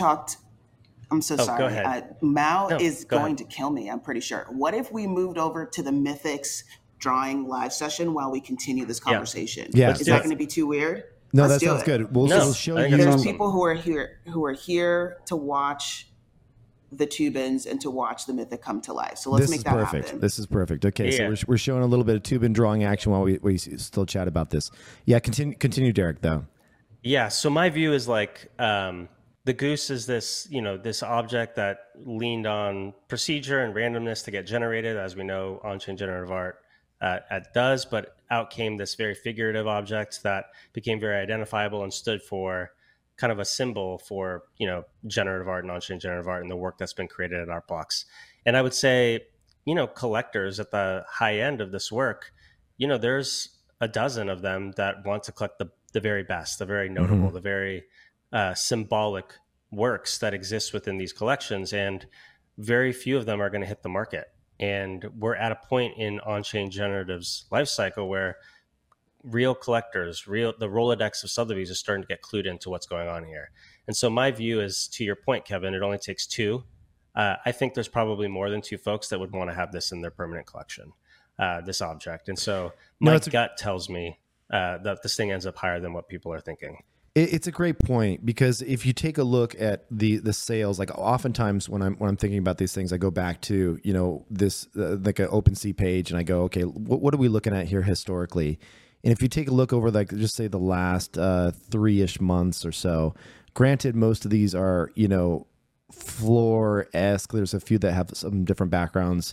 I'm so sorry. Go ahead. Mao is going to kill me, I'm pretty sure. What if we moved over to the Mythics drawing live session while we continue this conversation? Yeah. Is that going to be too weird? No, that sounds good. We'll show you. There's people who are here to watch the Tubins and to watch the Mythic come to life. So let's make that happen. This is perfect. Okay, so we're showing a little bit of Tubin drawing action while we still chat about this. Yeah, continue, Derek, though. Yeah, so my view is the Goose is this, this object that leaned on procedure and randomness to get generated, as we know on-chain generative art does, but out came this very figurative object that became very identifiable and stood for kind of a symbol for, generative art and on-chain generative art and the work that's been created at Artblocks. And I would say, collectors at the high end of this work, there's a dozen of them that want to collect the very best, the very notable, the very symbolic works that exist within these collections. And very few of them are going to hit the market. And we're at a point in on-chain generative's life cycle where real collectors, the Rolodex of Sotheby's is starting to get clued into what's going on here. And so my view is, to your point, Kevin, it only takes 2. I think there's probably more than 2 folks that would want to have this in their permanent collection, this object. And so my gut tells me that this thing ends up higher than what people are thinking. It's a great point, because if you take a look at the sales, oftentimes when I'm thinking about these things, I go back to this an OpenSea page and I go, okay, what are we looking at here historically? And if you take a look over just say the last 3-ish months or so, granted most of these are floor-esque. There's a few that have some different backgrounds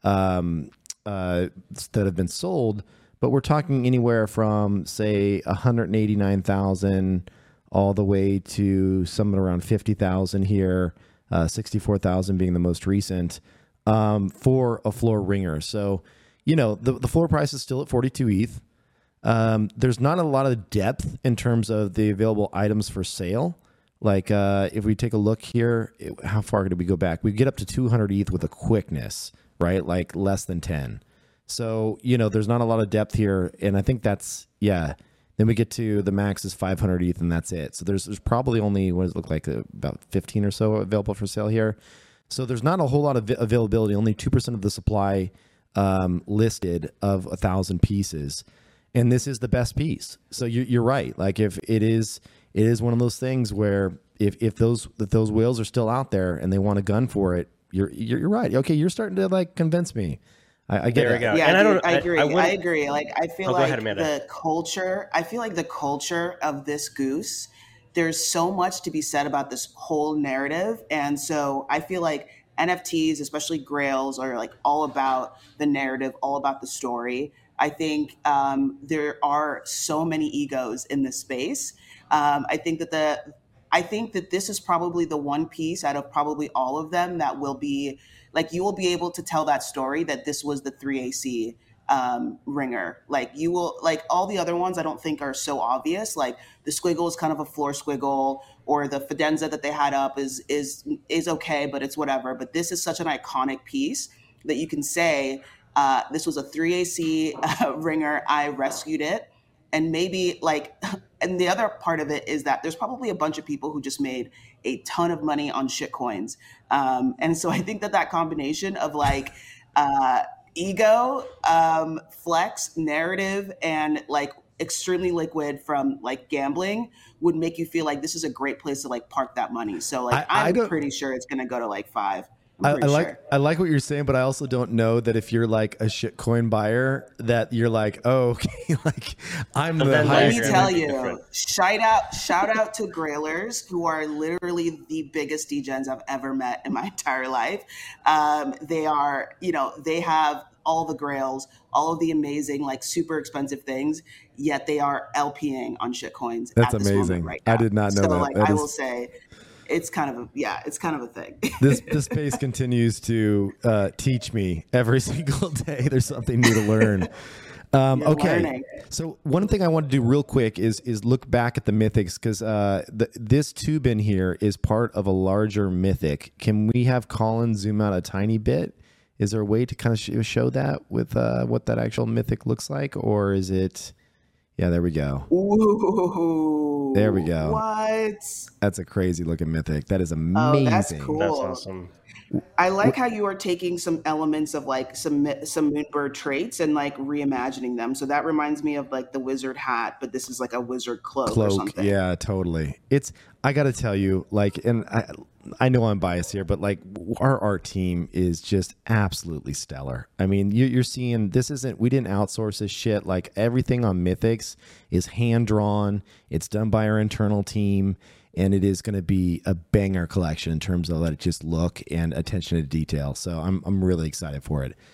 that have been sold, but we're talking anywhere from, say, 189,000 all the way to somewhere around 50,000 here, 64,000 being the most recent, for a floor ringer. So, the floor price is still at 42 ETH. There's not a lot of depth in terms of the available items for sale. Like, if we take a look here, how far did we go back? We get up to 200 ETH with a quickness, right? Like less than 10. So, there's not a lot of depth here. And I think that's, Then we get to the max is 500 ETH and that's it. So there's probably only, what does it look like, about 15 or so available for sale here. So there's not a whole lot of availability, only 2% of the supply listed of 1,000 pieces. And this is the best piece. So you're right. Like if it is one of those things where if those whales are still out there and they want a gun for it, you're right. Okay, you're starting to like convince me. I get there it. we go. Yeah, And dude, I agree. I agree. Like I feel like ahead, the culture. I feel like the culture of this goose. There's so much to be said about this whole narrative, and so I feel like NFTs, especially Grails, are like all about the narrative, all about the story. I think there are so many egos in this space. I think that this is probably the one piece out of probably all of them that will be like, you will be able to tell that story that this was the 3AC ringer. Like you will, like all the other ones I don't think are so obvious. Like the squiggle is kind of a floor squiggle, or the Fidenza that they had up is okay, but it's whatever. But this is such an iconic piece that you can say, this was a 3AC ringer. I rescued it. And maybe like, and the other part of it is that there's probably a bunch of people who just made a ton of money on shitcoins. And so I think that combination of like ego, flex, narrative, and like extremely liquid from like gambling would make you feel like this is a great place to like park that money. So like I'm pretty sure it's going to go to like 5. I like what you're saying, but I also don't know that if you're like a shitcoin buyer that you're like, oh, okay, like I'm the highest. Let me tell you, shout out to Grailers, who are literally the biggest degens I've ever met in my entire life. They are, they have all the Grails, all of the amazing, like super expensive things, yet they are LPing on shitcoins. That's amazing. Right now. I did not know that. Like, I will say, it's kind of a thing. This space continues to teach me every single day. There's something new to learn. Okay, learning. So one thing I want to do real quick is look back at the mythics, because this tube in here is part of a larger mythic. Can we have Colin zoom out a tiny bit? Is there a way to kind of show that with what that actual mythic looks like, or is it? Yeah, there we go. Ooh, there we go. What? That's a crazy looking mythic. That is amazing. Oh, that's cool. That's awesome. I like how you are taking some elements of like some Moonbird traits and like reimagining them. So that reminds me of like the wizard hat, but this is like a wizard cloak or something. Yeah, totally. I got to tell you, like, and I know I'm biased here, but like our art team is just absolutely stellar. I mean, you're seeing we didn't outsource this shit. Like everything on Mythics is hand drawn. It's done by our internal team. And it is going to be a banger collection in terms of let it just look and attention to detail. So I'm really excited for it.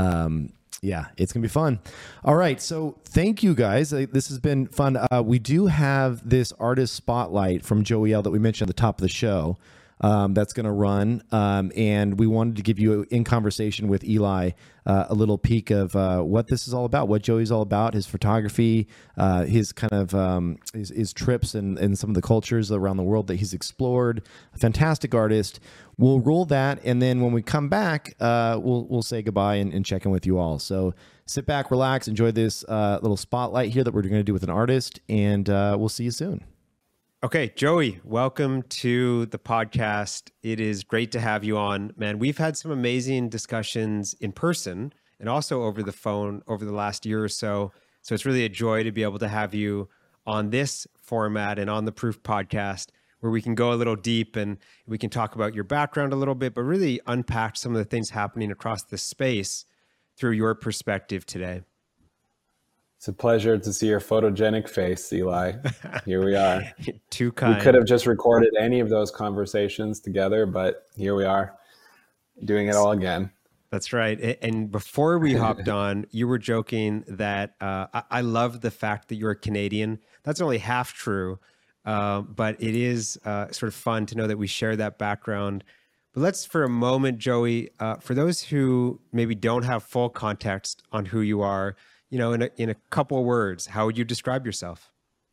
Yeah, it's going to be fun. All right. So thank you guys. This has been fun. We do have this artist spotlight from Joey L that we mentioned at the top of the show. That's going to run. And we wanted to give you, in conversation with Eli, a little peek of what this is all about, what Joey's all about, his photography, his kind of his trips and some of the cultures around the world that he's explored. A fantastic artist. We'll roll that, and then when we come back, we'll say goodbye and check in with you all. So sit back, relax, enjoy this little spotlight here that we're going to do with an artist, and we'll see you soon. Okay, Joey, welcome to the podcast. It is great to have you on. Man, we've had some amazing discussions in person and also over the phone over the last year or so. So it's really a joy to be able to have you on this format and on the Proof podcast, where we can go a little deep and we can talk about your background a little bit, but really unpack some of the things happening across this space through your perspective today. It's a pleasure to see your photogenic face, Eli. Here we are. Too kind. We could have just recorded any of those conversations together, but here we are doing it all again. That's right. And before we hopped on, you were joking that I love the fact that you're Canadian. That's only half true, but it is sort of fun to know that we share that background. But let's, for a moment, Joey, for those who maybe don't have full context on who you are, in a couple words, how would you describe yourself?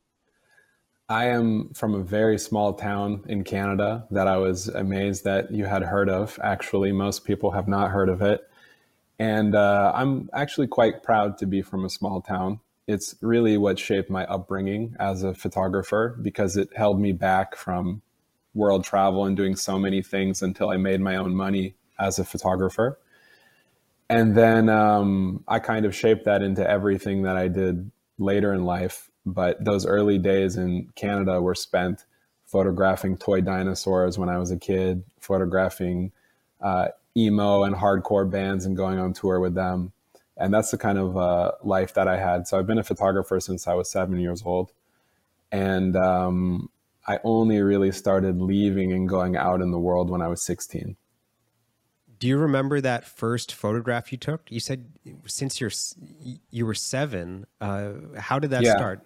I am from a very small town in Canada that I was amazed that you had heard of. Actually, most people have not heard of it. And I'm actually quite proud to be from a small town. It's really what shaped my upbringing as a photographer, because it held me back from world travel and doing so many things until I made my own money as a photographer. And then I kind of shaped that into everything that I did later in life. But those early days in Canada were spent photographing toy dinosaurs when I was a kid, photographing emo and hardcore bands and going on tour with them. And that's the kind of life that I had. So I've been a photographer since I was 7 years old. And I only really started leaving and going out in the world when I was 16. Do you remember that first photograph you took? You said since you were 7. How did that start?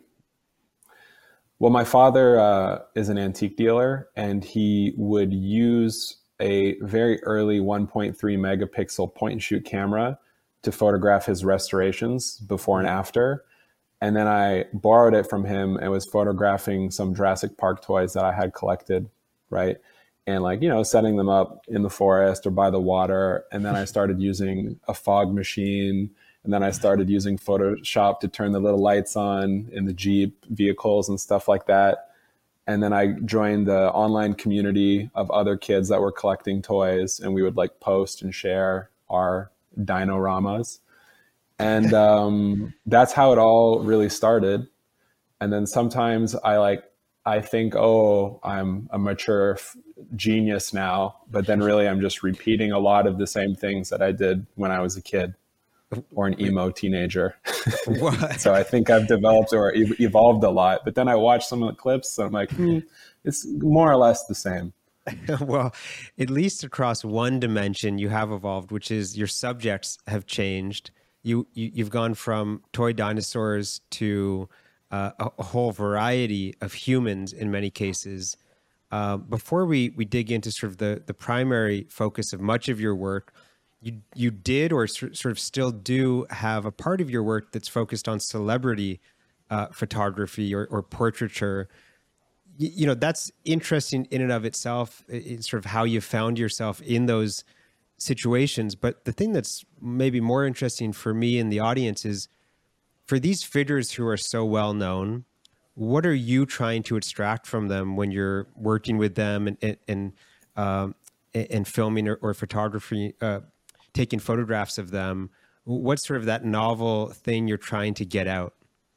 Well, my father is an antique dealer, and he would use a very early 1.3 megapixel point and shoot camera to photograph his restorations before and after. And then I borrowed it from him and was photographing some Jurassic Park toys that I had collected, right? And setting them up in the forest or by the water. And then I started using a fog machine. And then I started using Photoshop to turn the little lights on in the Jeep vehicles and stuff like that. And then I joined the online community of other kids that were collecting toys. And we would post and share our dinoramas. And that's how it all really started. And then sometimes I think, oh, I'm a mature genius now, but then really I'm just repeating a lot of the same things that I did when I was a kid or an emo teenager. So I think I've developed or evolved a lot, but then I watched some of the clips and I'm like, it's more or less the same. Well, at least across one dimension you have evolved, which is your subjects have changed. You've gone from toy dinosaurs to a whole variety of humans in many cases. Before we dig into sort of the primary focus of much of your work, you did or sort of still do have a part of your work that's focused on celebrity photography or portraiture. That's interesting in and of itself. It's sort of how you found yourself in those situations. But the thing that's maybe more interesting for me and the audience is, for these figures who are so well known, what are you trying to extract from them when you're working with them and filming or photography, taking photographs of them? What's sort of that novel thing you're trying to get out?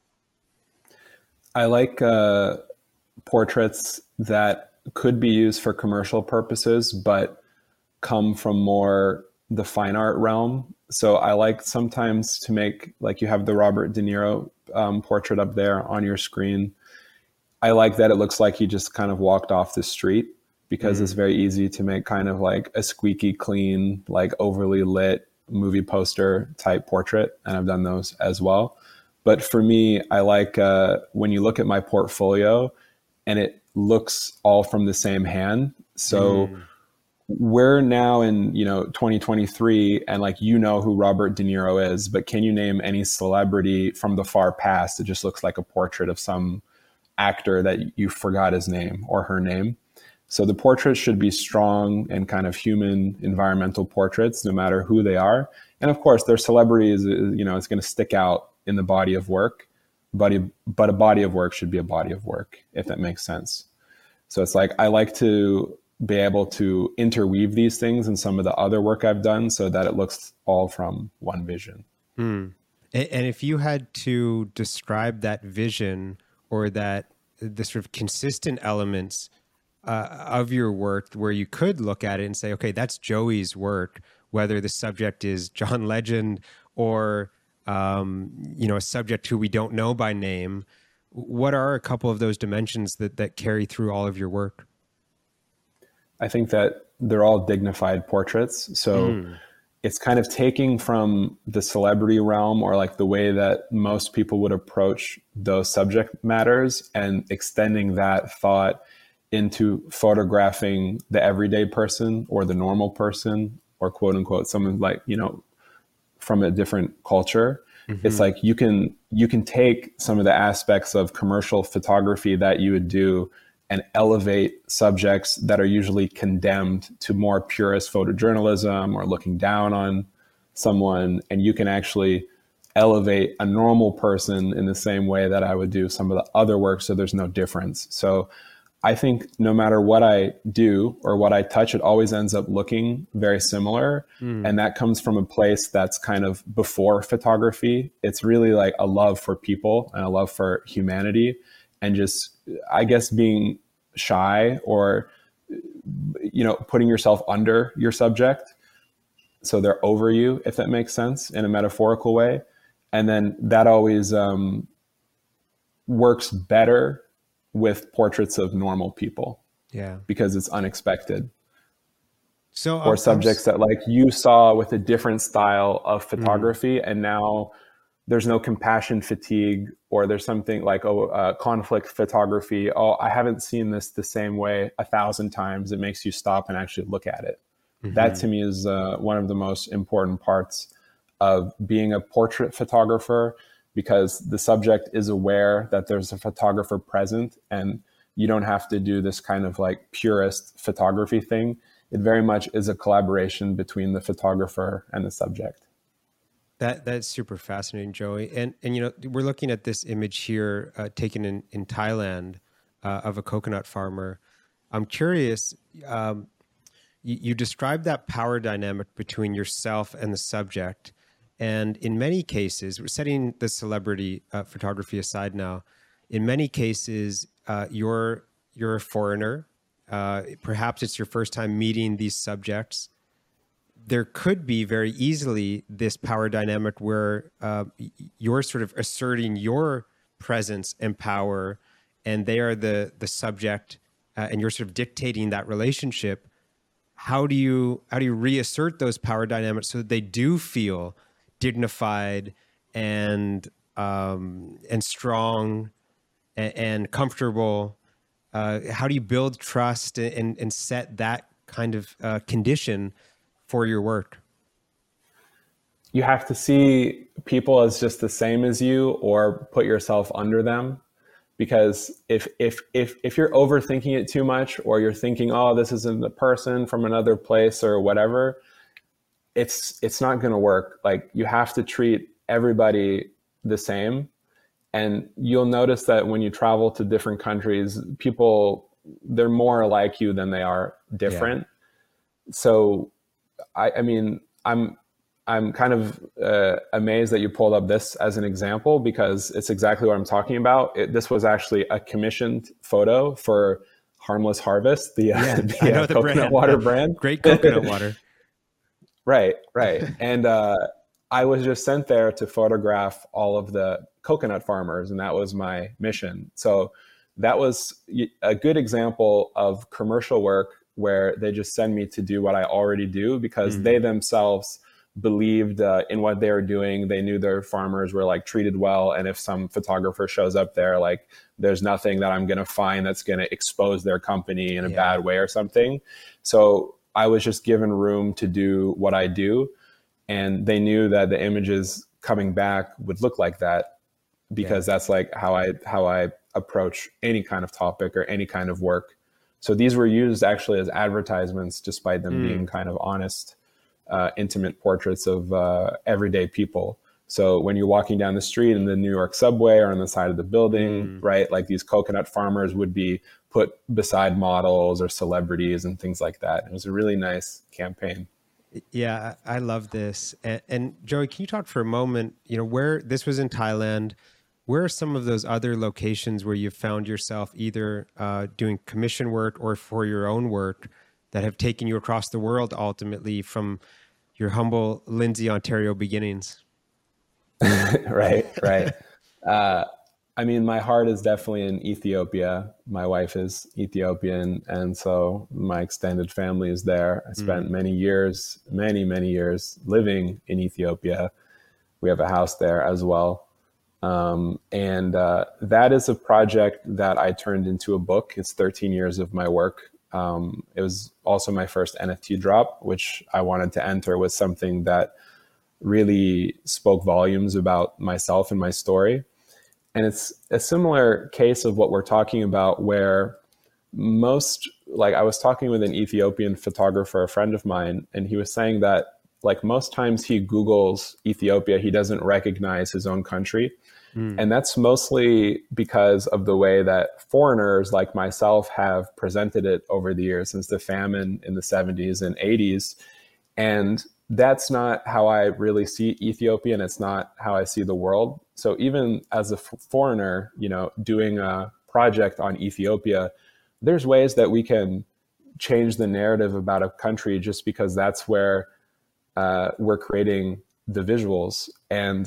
I like portraits that could be used for commercial purposes, but come from more the fine art realm. So I like sometimes to make, you have the Robert De Niro portrait up there on your screen. I like that it looks like he just kind of walked off the street, because it's very easy to make kind of a squeaky clean, overly lit movie poster type portrait. And I've done those as well. But for me, I like when you look at my portfolio and it looks all from the same hand. So we're now in 2023, and who Robert De Niro is, but can you name any celebrity from the far past that just looks like a portrait of some actor that you forgot his name or her name? So the portraits should be strong and kind of human environmental portraits, no matter who they are. And of course, their celebrities, it's going to stick out in the body of work, but a body of work should be a body of work, if that makes sense. So it's I like to be able to interweave these things in some of the other work I've done so that it looks all from one vision. And if you had to describe that vision or the sort of consistent elements of your work, where you could look at it and say, okay, that's Joey's work, whether the subject is John Legend or a subject who we don't know by name. What are a couple of those dimensions that carry through all of your work? I think that they're all dignified portraits. So it's kind of taking from the celebrity realm, or like the way that most people would approach those subject matters, and extending that thought into photographing the everyday person or the normal person, or quote unquote, someone like, from a different culture. It's like you can take some of the aspects of commercial photography that you would do and elevate subjects that are usually condemned to more purist photojournalism or looking down on someone. And you can actually elevate a normal person in the same way that I would do some of the other work. So there's no difference. So I think no matter what I do or what I touch, it always ends up looking very similar. And that comes from a place that's kind of before photography. It's really like a love for people and a love for humanity, and just, I guess, being shy, or, putting yourself under your subject so they're over you, if that makes sense, in a metaphorical way. And then that always works better with portraits of normal people. Yeah. Because it's unexpected. So, or subjects that like you saw with a different style of photography, and now there's no compassion fatigue, or there's something like, conflict photography. Oh, I haven't seen this the same way 1,000 times. It makes you stop and actually look at it. That to me is one of the most important parts of being a portrait photographer, because the subject is aware that there's a photographer present, and you don't have to do this kind of like purist photography thing. It very much is a collaboration between the photographer and the subject. That's super fascinating, Joey. And we're looking at this image here taken in Thailand of a coconut farmer. I'm curious, you described that power dynamic between yourself and the subject. And in many cases, we're setting the celebrity photography aside now. In many cases, you're a foreigner. Perhaps it's your first time meeting these subjects. There could be very easily this power dynamic where you're sort of asserting your presence and power, and they are the subject, and you're sort of dictating that relationship. How do you reassert those power dynamics so that they do feel dignified and strong and comfortable? How do you build trust and set that kind of condition for your work? You have to see people as just the same as you, or put yourself under them. Because if you're overthinking it too much, or you're thinking, oh, this isn't the person from another place or whatever, it's not going to work. Like, you have to treat everybody the same. And you'll notice that when you travel to different countries, people, they're more like you than they are different. Yeah. So, I mean, I'm kind of amazed that you pulled up this as an example, because it's exactly what I'm talking about. This was actually a commissioned photo for Harmless Harvest, the coconut brand. Water brand. Great coconut water. Right. And I was just sent there to photograph all of the coconut farmers, and that was my mission. So that was a good example of commercial work where they just send me to do what I already do, because they themselves believed in what they were doing. They knew their farmers were like treated well. And if some photographer shows up there, like, there's nothing that I'm going to find that's going to expose their company in a bad way or something. So I was just given room to do what I do. And they knew that the images coming back would look like that, because that's like how I approach any kind of topic or any kind of work. So these were used actually as advertisements, despite them being kind of honest, intimate portraits of everyday people. So when you're walking down the street in the New York subway or on the side of the building, right, like these coconut farmers would be put beside models or celebrities and things like that. It was a really nice campaign. Yeah, I love this. And Joey, can you talk for a moment, where this was in Thailand, where are some of those other locations where you've found yourself either doing commission work or for your own work that have taken you across the world ultimately from your humble Lindsay, Ontario beginnings? Right. I mean, my heart is definitely in Ethiopia. My wife is Ethiopian, and so my extended family is there. I spent many years living in Ethiopia. We have a house there as well. And that is a project that I turned into a book. It's 13 years of my work. It was also my first NFT drop, which I wanted to enter with something that really spoke volumes about myself and my story. And it's a similar case of what we're talking about, where I was talking with an Ethiopian photographer, a friend of mine, and he was saying that like most times he Googles Ethiopia, he doesn't recognize his own country. And that's mostly because of the way that foreigners like myself have presented it over the years since the famine in the 70s and 80s. And that's not how I really see Ethiopia, and it's not how I see the world. So even as a foreigner, doing a project on Ethiopia, there's ways that we can change the narrative about a country just because that's where we're creating the visuals. And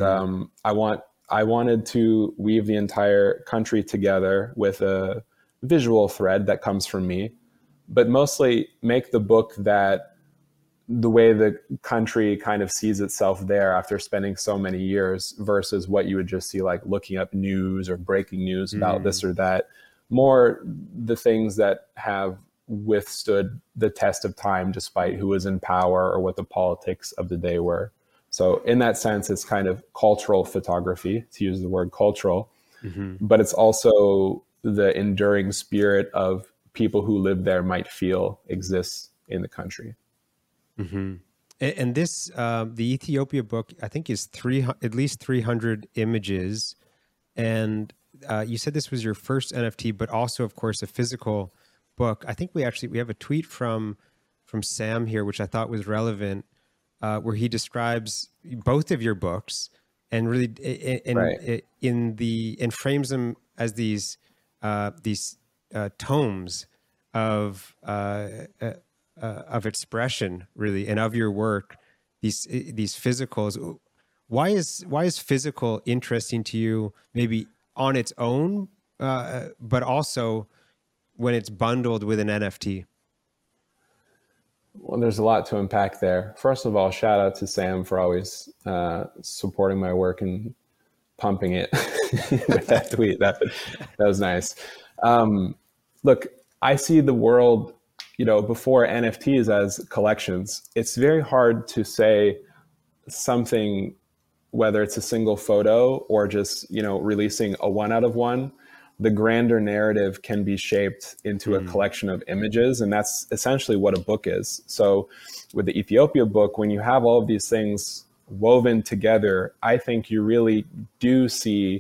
I wanted to weave the entire country together with a visual thread that comes from me, but mostly make the book that the way the country kind of sees itself there after spending so many years versus what you would just see like looking up news or breaking news about this or that. More the things that have withstood the test of time despite who was in power or what the politics of the day were. So in that sense, it's kind of cultural photography, to use the word cultural, but it's also the enduring spirit of people who live there might feel exists in the country. And this, the Ethiopia book, I think is at least 300 images. And you said this was your first NFT, but also, of course, a physical book. I think we have a tweet from Sam here, which I thought was relevant, where he describes both of your books and really and frames them as these tomes of expression, really, and of your work. These physicals. Why is physical interesting to you? Maybe on its own, but also when it's bundled with an NFT. Well, there's a lot to unpack there. First of all, shout out to Sam for always supporting my work and pumping it with that tweet. That was nice. Look, I see the world, before NFTs as collections. It's very hard to say something, whether it's a single photo or just, releasing a 1 out of 1. The grander narrative can be shaped into a collection of images. And that's essentially what a book is. So with the Ethiopia book, when you have all of these things woven together, I think you really do see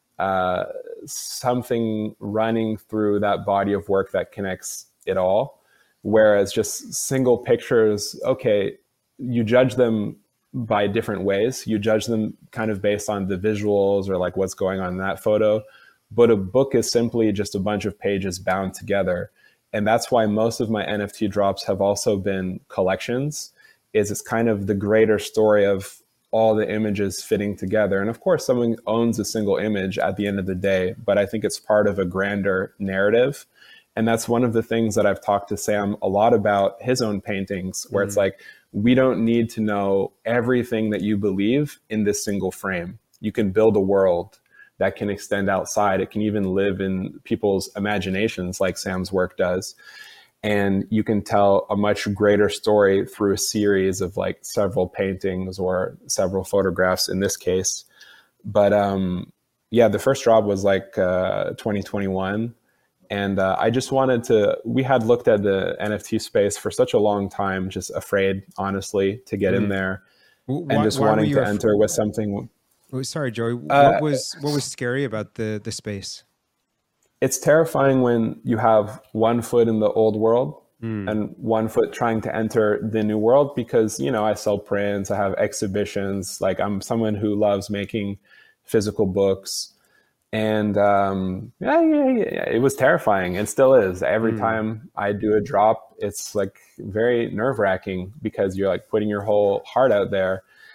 something running through that body of work that connects it all. Whereas just single pictures, okay, you judge them by different ways. You judge them kind of based on the visuals or like what's going on in that photo. But a book is simply just a bunch of pages bound together. And that's why most of my NFT drops have also been collections, is it's kind of the greater story of all the images fitting together. And of course, someone owns a single image at the end of the day, but I think it's part of a grander narrative. And that's one of the things that I've talked to Sam a lot about his own paintings, where it's like, we don't need to know everything that you believe in this single frame. You can build a world that can extend outside. It can even live in people's imaginations like Sam's work does. And you can tell a much greater story through a series of like several paintings or several photographs in this case. But the first drop was like 2021. And I just we had looked at the NFT space for such a long time, just afraid, honestly, to get in there and just wanting to enter with something. Oh, sorry, Joey. What was scary about the space? It's terrifying when you have 1 foot in the old world and 1 foot trying to enter the new world, because, I sell prints, I have exhibitions, like I'm someone who loves making physical books. And it was terrifying. It still is. Every time I do a drop, it's like very nerve-wracking because you're like putting your whole heart out there.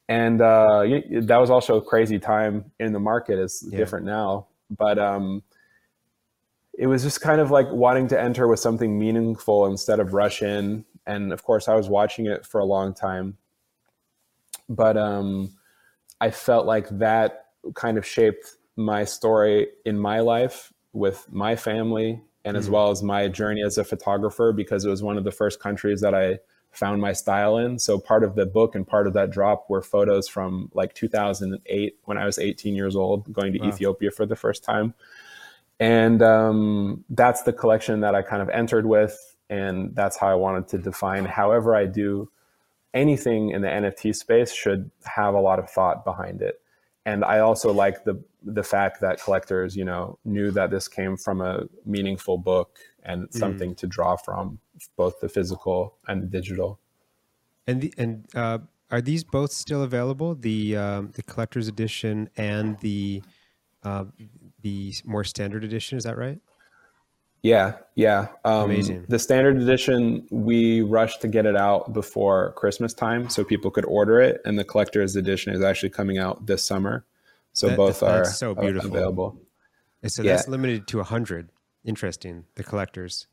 And that was also a crazy time in the market. It's different now, but it was just kind of like wanting to enter with something meaningful instead of rush in. And of course, I was watching it for a long time, but I felt like that kind of shaped my story in my life with my family, and as well as my journey as a photographer, because it was one of the first countries that I found my style in. So part of the book and part of that drop were photos from like 2008 when I was 18 years old, going to Ethiopia for the first time. And that's the collection that I kind of entered with. And that's how I wanted to define however I do anything in the NFT space should have a lot of thought behind it. And I also like the fact that collectors, knew that this came from a meaningful book and something to draw from, both the physical and the digital. And are these both still available? The collector's edition and the more standard edition, is that right? Yeah. Amazing. The standard edition, we rushed to get it out before Christmas time so people could order it, and the collector's edition is actually coming out this summer. So both are so beautiful. Available. So that's limited to 100. Interesting. The collectors.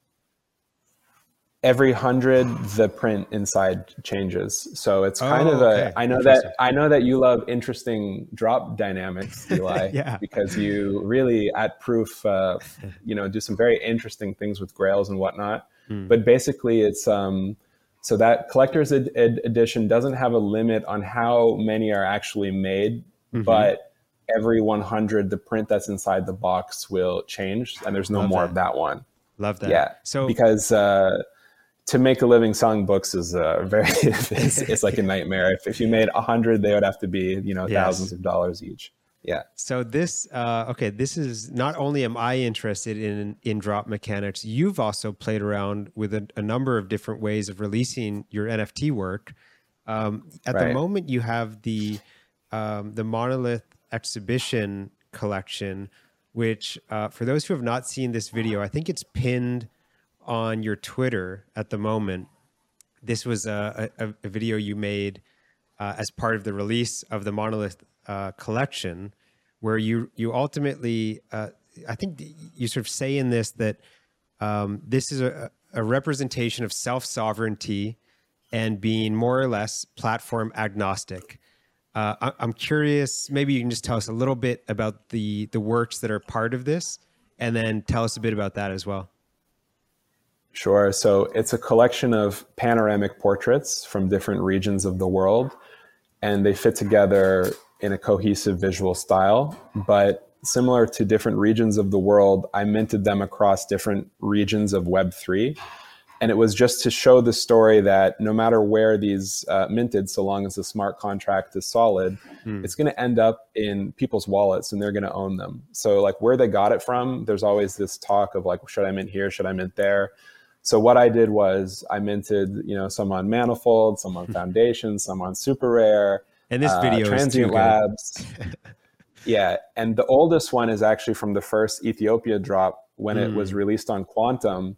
Every 100, the print inside changes. So it's kind of I know that you love interesting drop dynamics, Eli, because you really at Proof, do some very interesting things with grails and whatnot. But basically it's, so that collector's edition doesn't have a limit on how many are actually made, but every 100, the print that's inside the box will change, and there's no more of that one. Love that. Yeah. So because, to make a living selling books is it's like a nightmare. If you made 100, they would have to be, thousands of dollars each. Yeah. So this, this is not only am I interested in drop mechanics, you've also played around with a number of different ways of releasing your NFT work. At the moment, you have the Monolith exhibition collection, which for those who have not seen this video, I think it's pinned on your Twitter at the moment. This was a video you made as part of the release of the Monolith collection, where you ultimately, I think you sort of say in this that this is a representation of self-sovereignty and being more or less platform agnostic. I'm curious, maybe you can just tell us a little bit about the works that are part of this, and then tell us a bit about that as well. Sure. So it's a collection of panoramic portraits from different regions of the world, and they fit together in a cohesive visual style. But similar to different regions of the world, I minted them across different regions of Web3. And it was just to show the story that no matter where these minted, so long as the smart contract is solid, it's going to end up in people's wallets and they're going to own them. So like where they got it from, there's always this talk of like, should I mint here? Should I mint there? So what I did was I minted, some on Manifold, some on Foundation, some on Super Rare. And this video Transient is Labs. Yeah. And the oldest one is actually from the first Ethiopia drop when it was released on Quantum.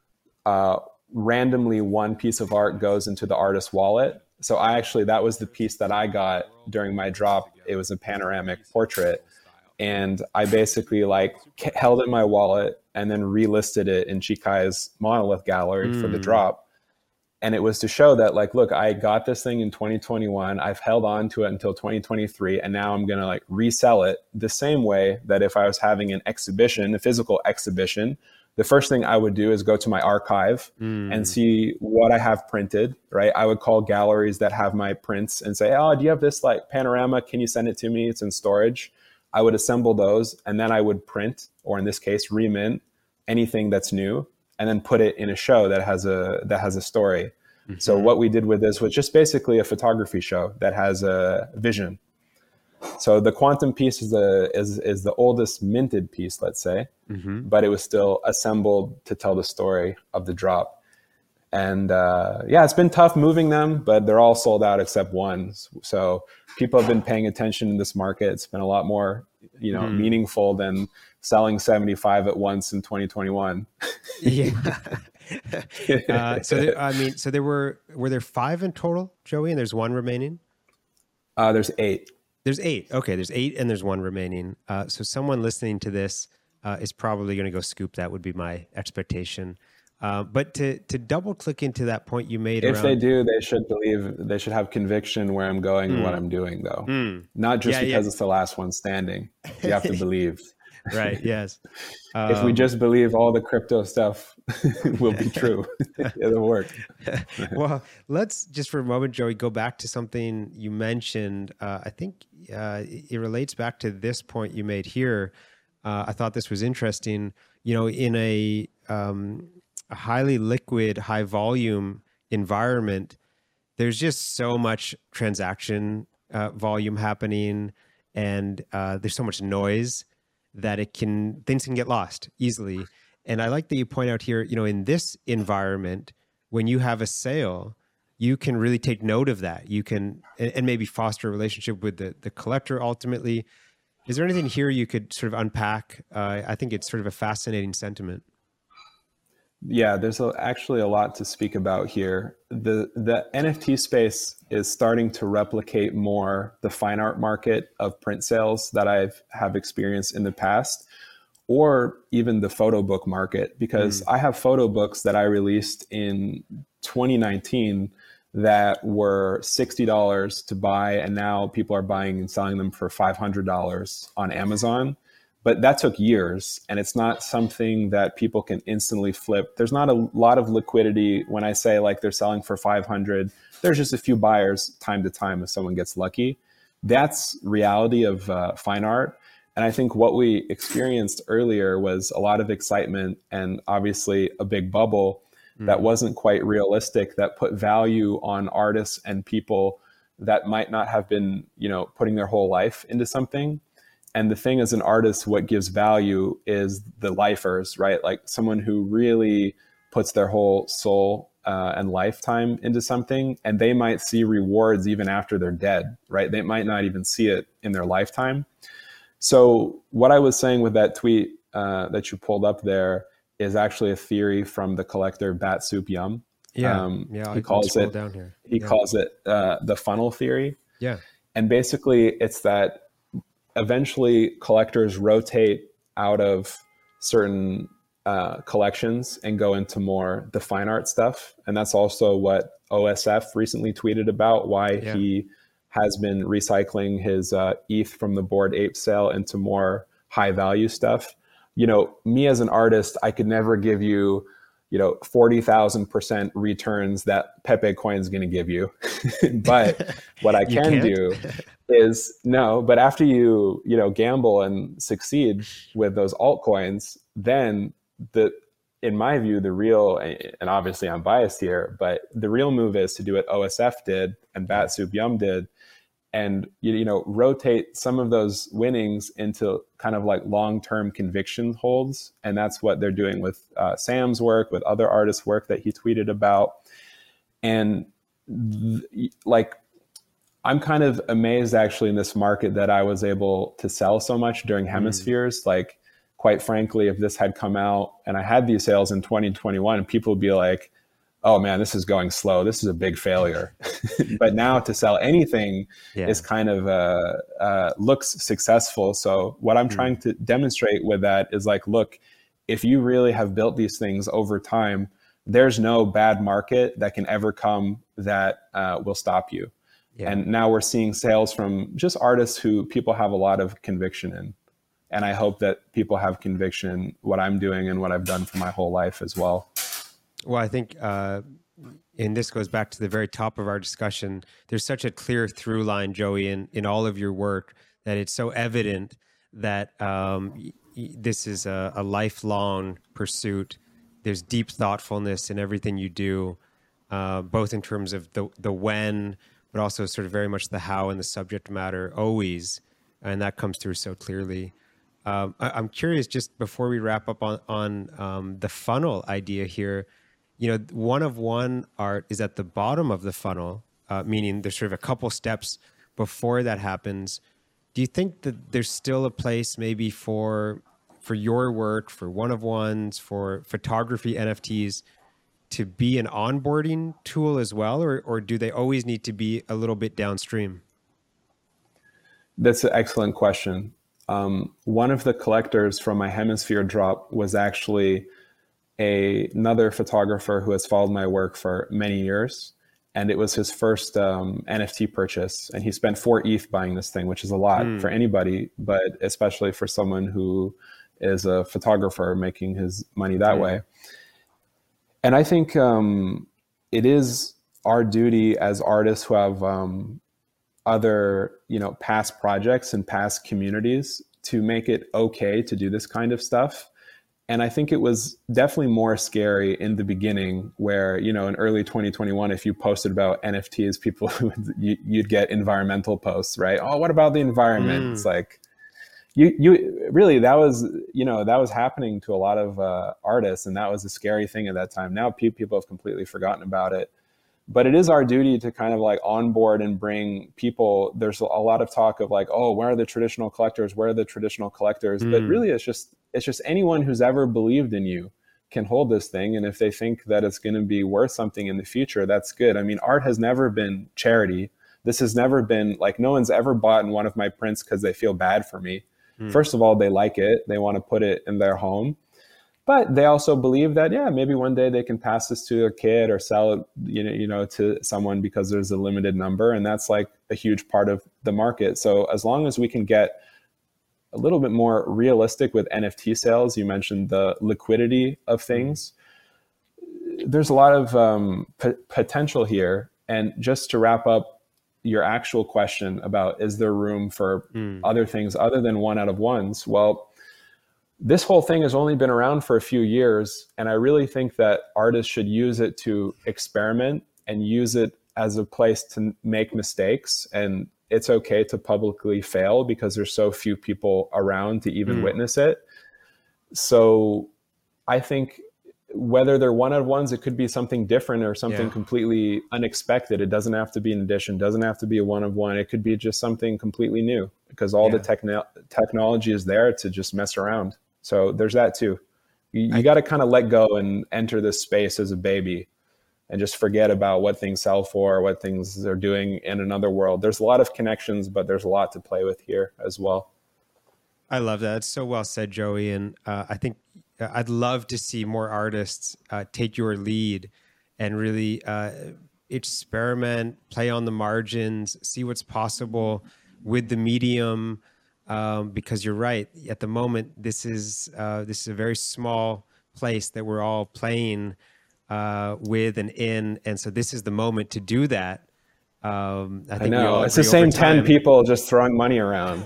Randomly, one piece of art goes into the artist's wallet. So that was the piece that I got during my drop. It was a panoramic portrait. And I basically held it in my wallet and then relisted it in Chikai's Monolith gallery for the drop. And it was to show that look, I got this thing in 2021. I've held on to it until 2023. And now I'm going to resell it the same way that if I was having an exhibition, a physical exhibition, the first thing I would do is go to my archive and see what I have printed, right? I would call galleries that have my prints and say, oh, do you have this panorama? Can you send it to me? It's in storage. I would assemble those, and then I would print, or in this case, remint anything that's new, and then put it in a show that has a story. So what we did with this was just basically a photography show that has a vision. So the Quantum piece is the oldest minted piece, let's say, but it was still assembled to tell the story of the drop. And it's been tough moving them, but they're all sold out except one. So people have been paying attention in this market. It's been a lot more, meaningful than selling 75 at once in 2021. So there were there 5 in total, Joey, and there's one remaining? There's 8. There's 8. Okay, there's 8 and there's 1 remaining. So someone listening to this is probably going to go scoop. That would be my expectation. But to double click into that point you made, if they do, they should have conviction where I'm going and what I'm doing, though. Not just because it's the last one standing. You have to believe. Right. Yes. If we just believe all the crypto stuff will be true, it'll work. Well, let's just for a moment, Joey, go back to something you mentioned. I think it relates back to this point you made here. I thought this was interesting. In a highly liquid, high volume environment, there's just so much transaction volume happening, and there's so much noise that things can get lost easily. And I like that you point out here, in this environment, when you have a sale, you can really take note of that. You can, and maybe foster a relationship with the collector ultimately. Is there anything here you could sort of unpack? I think it's sort of a fascinating sentiment. Yeah, there's actually a lot to speak about here. The NFT space is starting to replicate more the fine art market of print sales that I have experienced in the past, or even the photo book market, because I have photo books that I released in 2019 that were $60 to buy, and now people are buying and selling them for $500 on Amazon. But that took years, and it's not something that people can instantly flip. There's not a lot of liquidity when I say like they're selling for 500. There's just a few buyers time to time if someone gets lucky. That's reality of fine art. And I think what we experienced earlier was a lot of excitement and obviously a big bubble that wasn't quite realistic, that put value on artists and people that might not have been, putting their whole life into something. And the thing as an artist, what gives value is the lifers, right? Like someone who really puts their whole soul and lifetime into something, and they might see rewards even after they're dead, right? They might not even see it in their lifetime. So what I was saying with that tweet that you pulled up there is actually a theory from the collector Bat Soup Yum. He calls it the funnel theory. Yeah. And basically it's that eventually collectors rotate out of certain collections and go into more the fine art stuff. And that's also what OSF recently tweeted about, why he has been recycling his ETH from the Bored Ape sale into more high value stuff. Me as an artist, I could never give you, 40,000% returns that Pepe Coin is going to give you. But what I can do is but after you gamble and succeed with those altcoins, then in my view, the real, and obviously I'm biased here, but the real move is to do what OSF did and Bat Soup Yum did, and rotate some of those winnings into kind of like long-term conviction holds. And that's what they're doing with Sam's work, with other artists' work that he tweeted about. And I'm kind of amazed actually in this market that I was able to sell so much during hemispheres. Like, quite frankly, if this had come out and I had these sales in 2021, people would be like, oh man, this is going slow. This is a big failure. But now to sell anything is kind of looks successful. So what I'm trying to demonstrate with that is like, look, if you really have built these things over time, there's no bad market that can ever come that will stop you. Yeah. And now we're seeing sales from just artists who people have a lot of conviction in. And I hope that people have conviction in what I'm doing and what I've done for my whole life as well. Well, I think, and this goes back to the very top of our discussion, there's such a clear through line, Joey, in all of your work, that it's so evident that this is a lifelong pursuit. There's deep thoughtfulness in everything you do, both in terms of the when, but also sort of very much the how and the subject matter always. And that comes through so clearly. I'm curious, just before we wrap up on the funnel idea here, one of one art is at the bottom of the funnel, meaning there's sort of a couple steps before that happens. Do you think that there's still a place maybe for your work, for one of ones, for photography NFTs to be an onboarding tool as well, or do they always need to be a little bit downstream? That's an excellent question. One of the collectors from my Hemisphere drop was actually another photographer who has followed my work for many years. And it was his first NFT purchase. And he spent 4 ETH buying this thing, which is a lot for anybody, but especially for someone who is a photographer making his money that way. And I think it is our duty as artists who have other, past projects and past communities to make it okay to do this kind of stuff. And I think it was definitely more scary in the beginning where, in early 2021, if you posted about NFTs, you'd get environmental posts, right? Oh, what about the environment? It's like, you really, that was happening to a lot of artists. And that was a scary thing at that time. Now people have completely forgotten about it. But it is our duty to kind of like onboard and bring people. There's a lot of talk of like, oh, where are the traditional collectors? Where are the traditional collectors? But really, it's just anyone who's ever believed in you can hold this thing. And if they think that it's going to be worth something in the future, that's good. I mean, art has never been charity. This has never been like, no one's ever bought one of my prints because they feel bad for me. First of all, they like it. They want to put it in their home. But they also believe that, maybe one day they can pass this to a kid or sell it, to someone because there's a limited number. And that's like a huge part of the market. So as long as we can get a little bit more realistic with NFT sales, you mentioned the liquidity of things. There's a lot of potential here. And just to wrap up your actual question about, is there room for other things other than one out of ones? Well, this whole thing has only been around for a few years, and I really think that artists should use it to experiment and use it as a place to make mistakes. And it's okay to publicly fail because there's so few people around to even witness it. So I think whether they're one out of ones, it could be something different or something completely unexpected. It doesn't have to be an edition, doesn't have to be a one of one. It could be just something completely new because all the technology is there to just mess around. So there's that too. You got to kind of let go and enter this space as a baby and just forget about what things sell for, what things they're doing in another world. There's a lot of connections, but there's a lot to play with here as well. I love that. It's so well said, Joey. And I think I'd love to see more artists take your lead and really experiment, play on the margins, see what's possible with the medium. Because you're right. At the moment, this is a very small place that we're all playing with and in, and so this is the moment to do that. I know it's the same 10 people just throwing money around.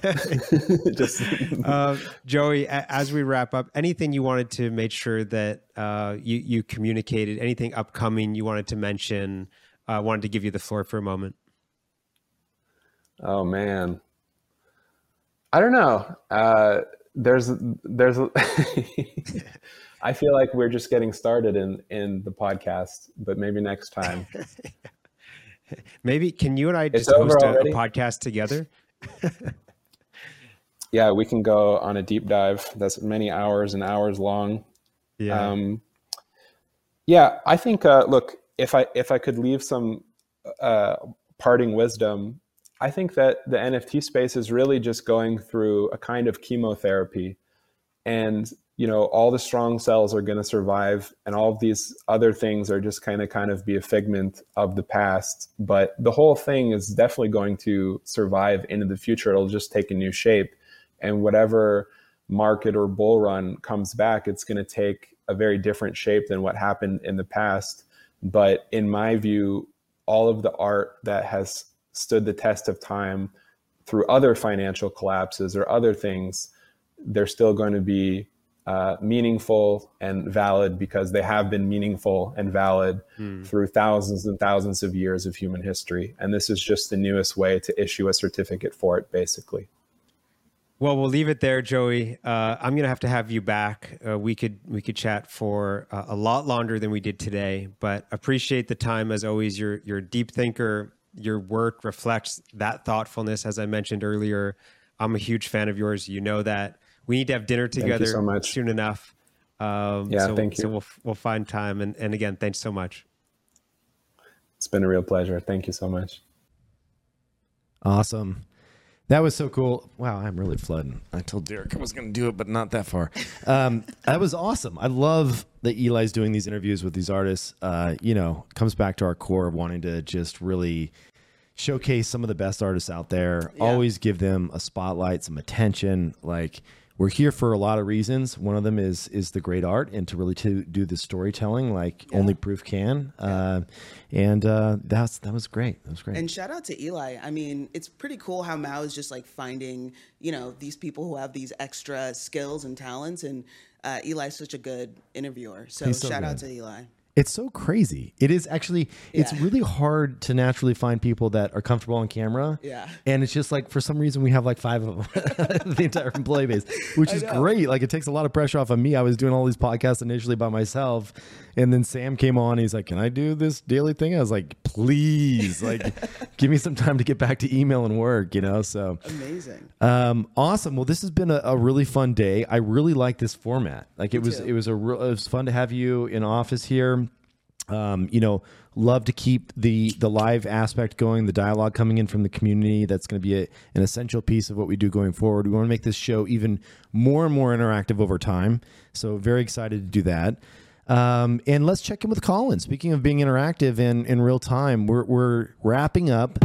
Joey, as we wrap up, anything you wanted to make sure that you communicated? Anything upcoming you wanted to mention? I wanted to give you the floor for a moment. Oh man. I don't know. There's I feel like we're just getting started in the podcast, but maybe next time. Maybe can you and I just host a podcast together? Yeah, we can go on a deep dive. That's many hours and hours long. Yeah. I think look, if I could leave some parting wisdom, I think that the NFT space is really just going through a kind of chemotherapy, and all the strong cells are going to survive, and all of these other things are just kind of be a figment of the past. But the whole thing is definitely going to survive into the future. It'll just take a new shape, and whatever market or bull run comes back, it's going to take a very different shape than what happened in the past. But in my view, all of the art that has stood the test of time through other financial collapses or other things, they're still going to be meaningful and valid because they have been meaningful and valid through thousands and thousands of years of human history. And this is just the newest way to issue a certificate for it, basically. Well, we'll leave it there, Joey. I'm going to have you back. We could chat for a lot longer than we did today, but appreciate the time as always. You're a deep thinker. Your work reflects that thoughtfulness, as I mentioned earlier. I'm a huge fan of yours. You know that. We need to have dinner together soon enough. Thank you. So we'll find time. And again, thanks so much. It's been a real pleasure. Thank you so much. Awesome. That was so cool. Wow, I'm really flooding. I told Derek I was going to do it, but not that far. That was awesome. I love that Eli's doing these interviews with these artists. Comes back to our core of wanting to just really showcase some of the best artists out there. Yeah. Always give them a spotlight, some attention. Like, we're here for a lot of reasons. One of them is the great art and to really do the storytelling like only Proof can. That was great. That was great. And shout out to Eli. I mean, it's pretty cool how Mao is just like finding, these people who have these extra skills and talents. And Eli's such a good interviewer. So shout out to Eli. It's so crazy. It is actually, it's really hard to naturally find people that are comfortable on camera. Yeah. And it's just like, for some reason, we have like 5 of them, the entire employee base, which is great. Like, it takes a lot of pressure off of me. I was doing all these podcasts initially by myself. And then Sam came on. He's like, can I do this daily thing? I was like, please, like, give me some time to get back to email and work, So amazing. Awesome. Well, this has been a really fun day. I really like this format. Like, it was fun to have you in office here. Love to keep the live aspect going, the dialogue coming in from the community. That's going to be an essential piece of what we do going forward. We want to make this show even more and more interactive over time. So very excited to do that. And let's check in with Colin. Speaking of being interactive in real time, we're wrapping up.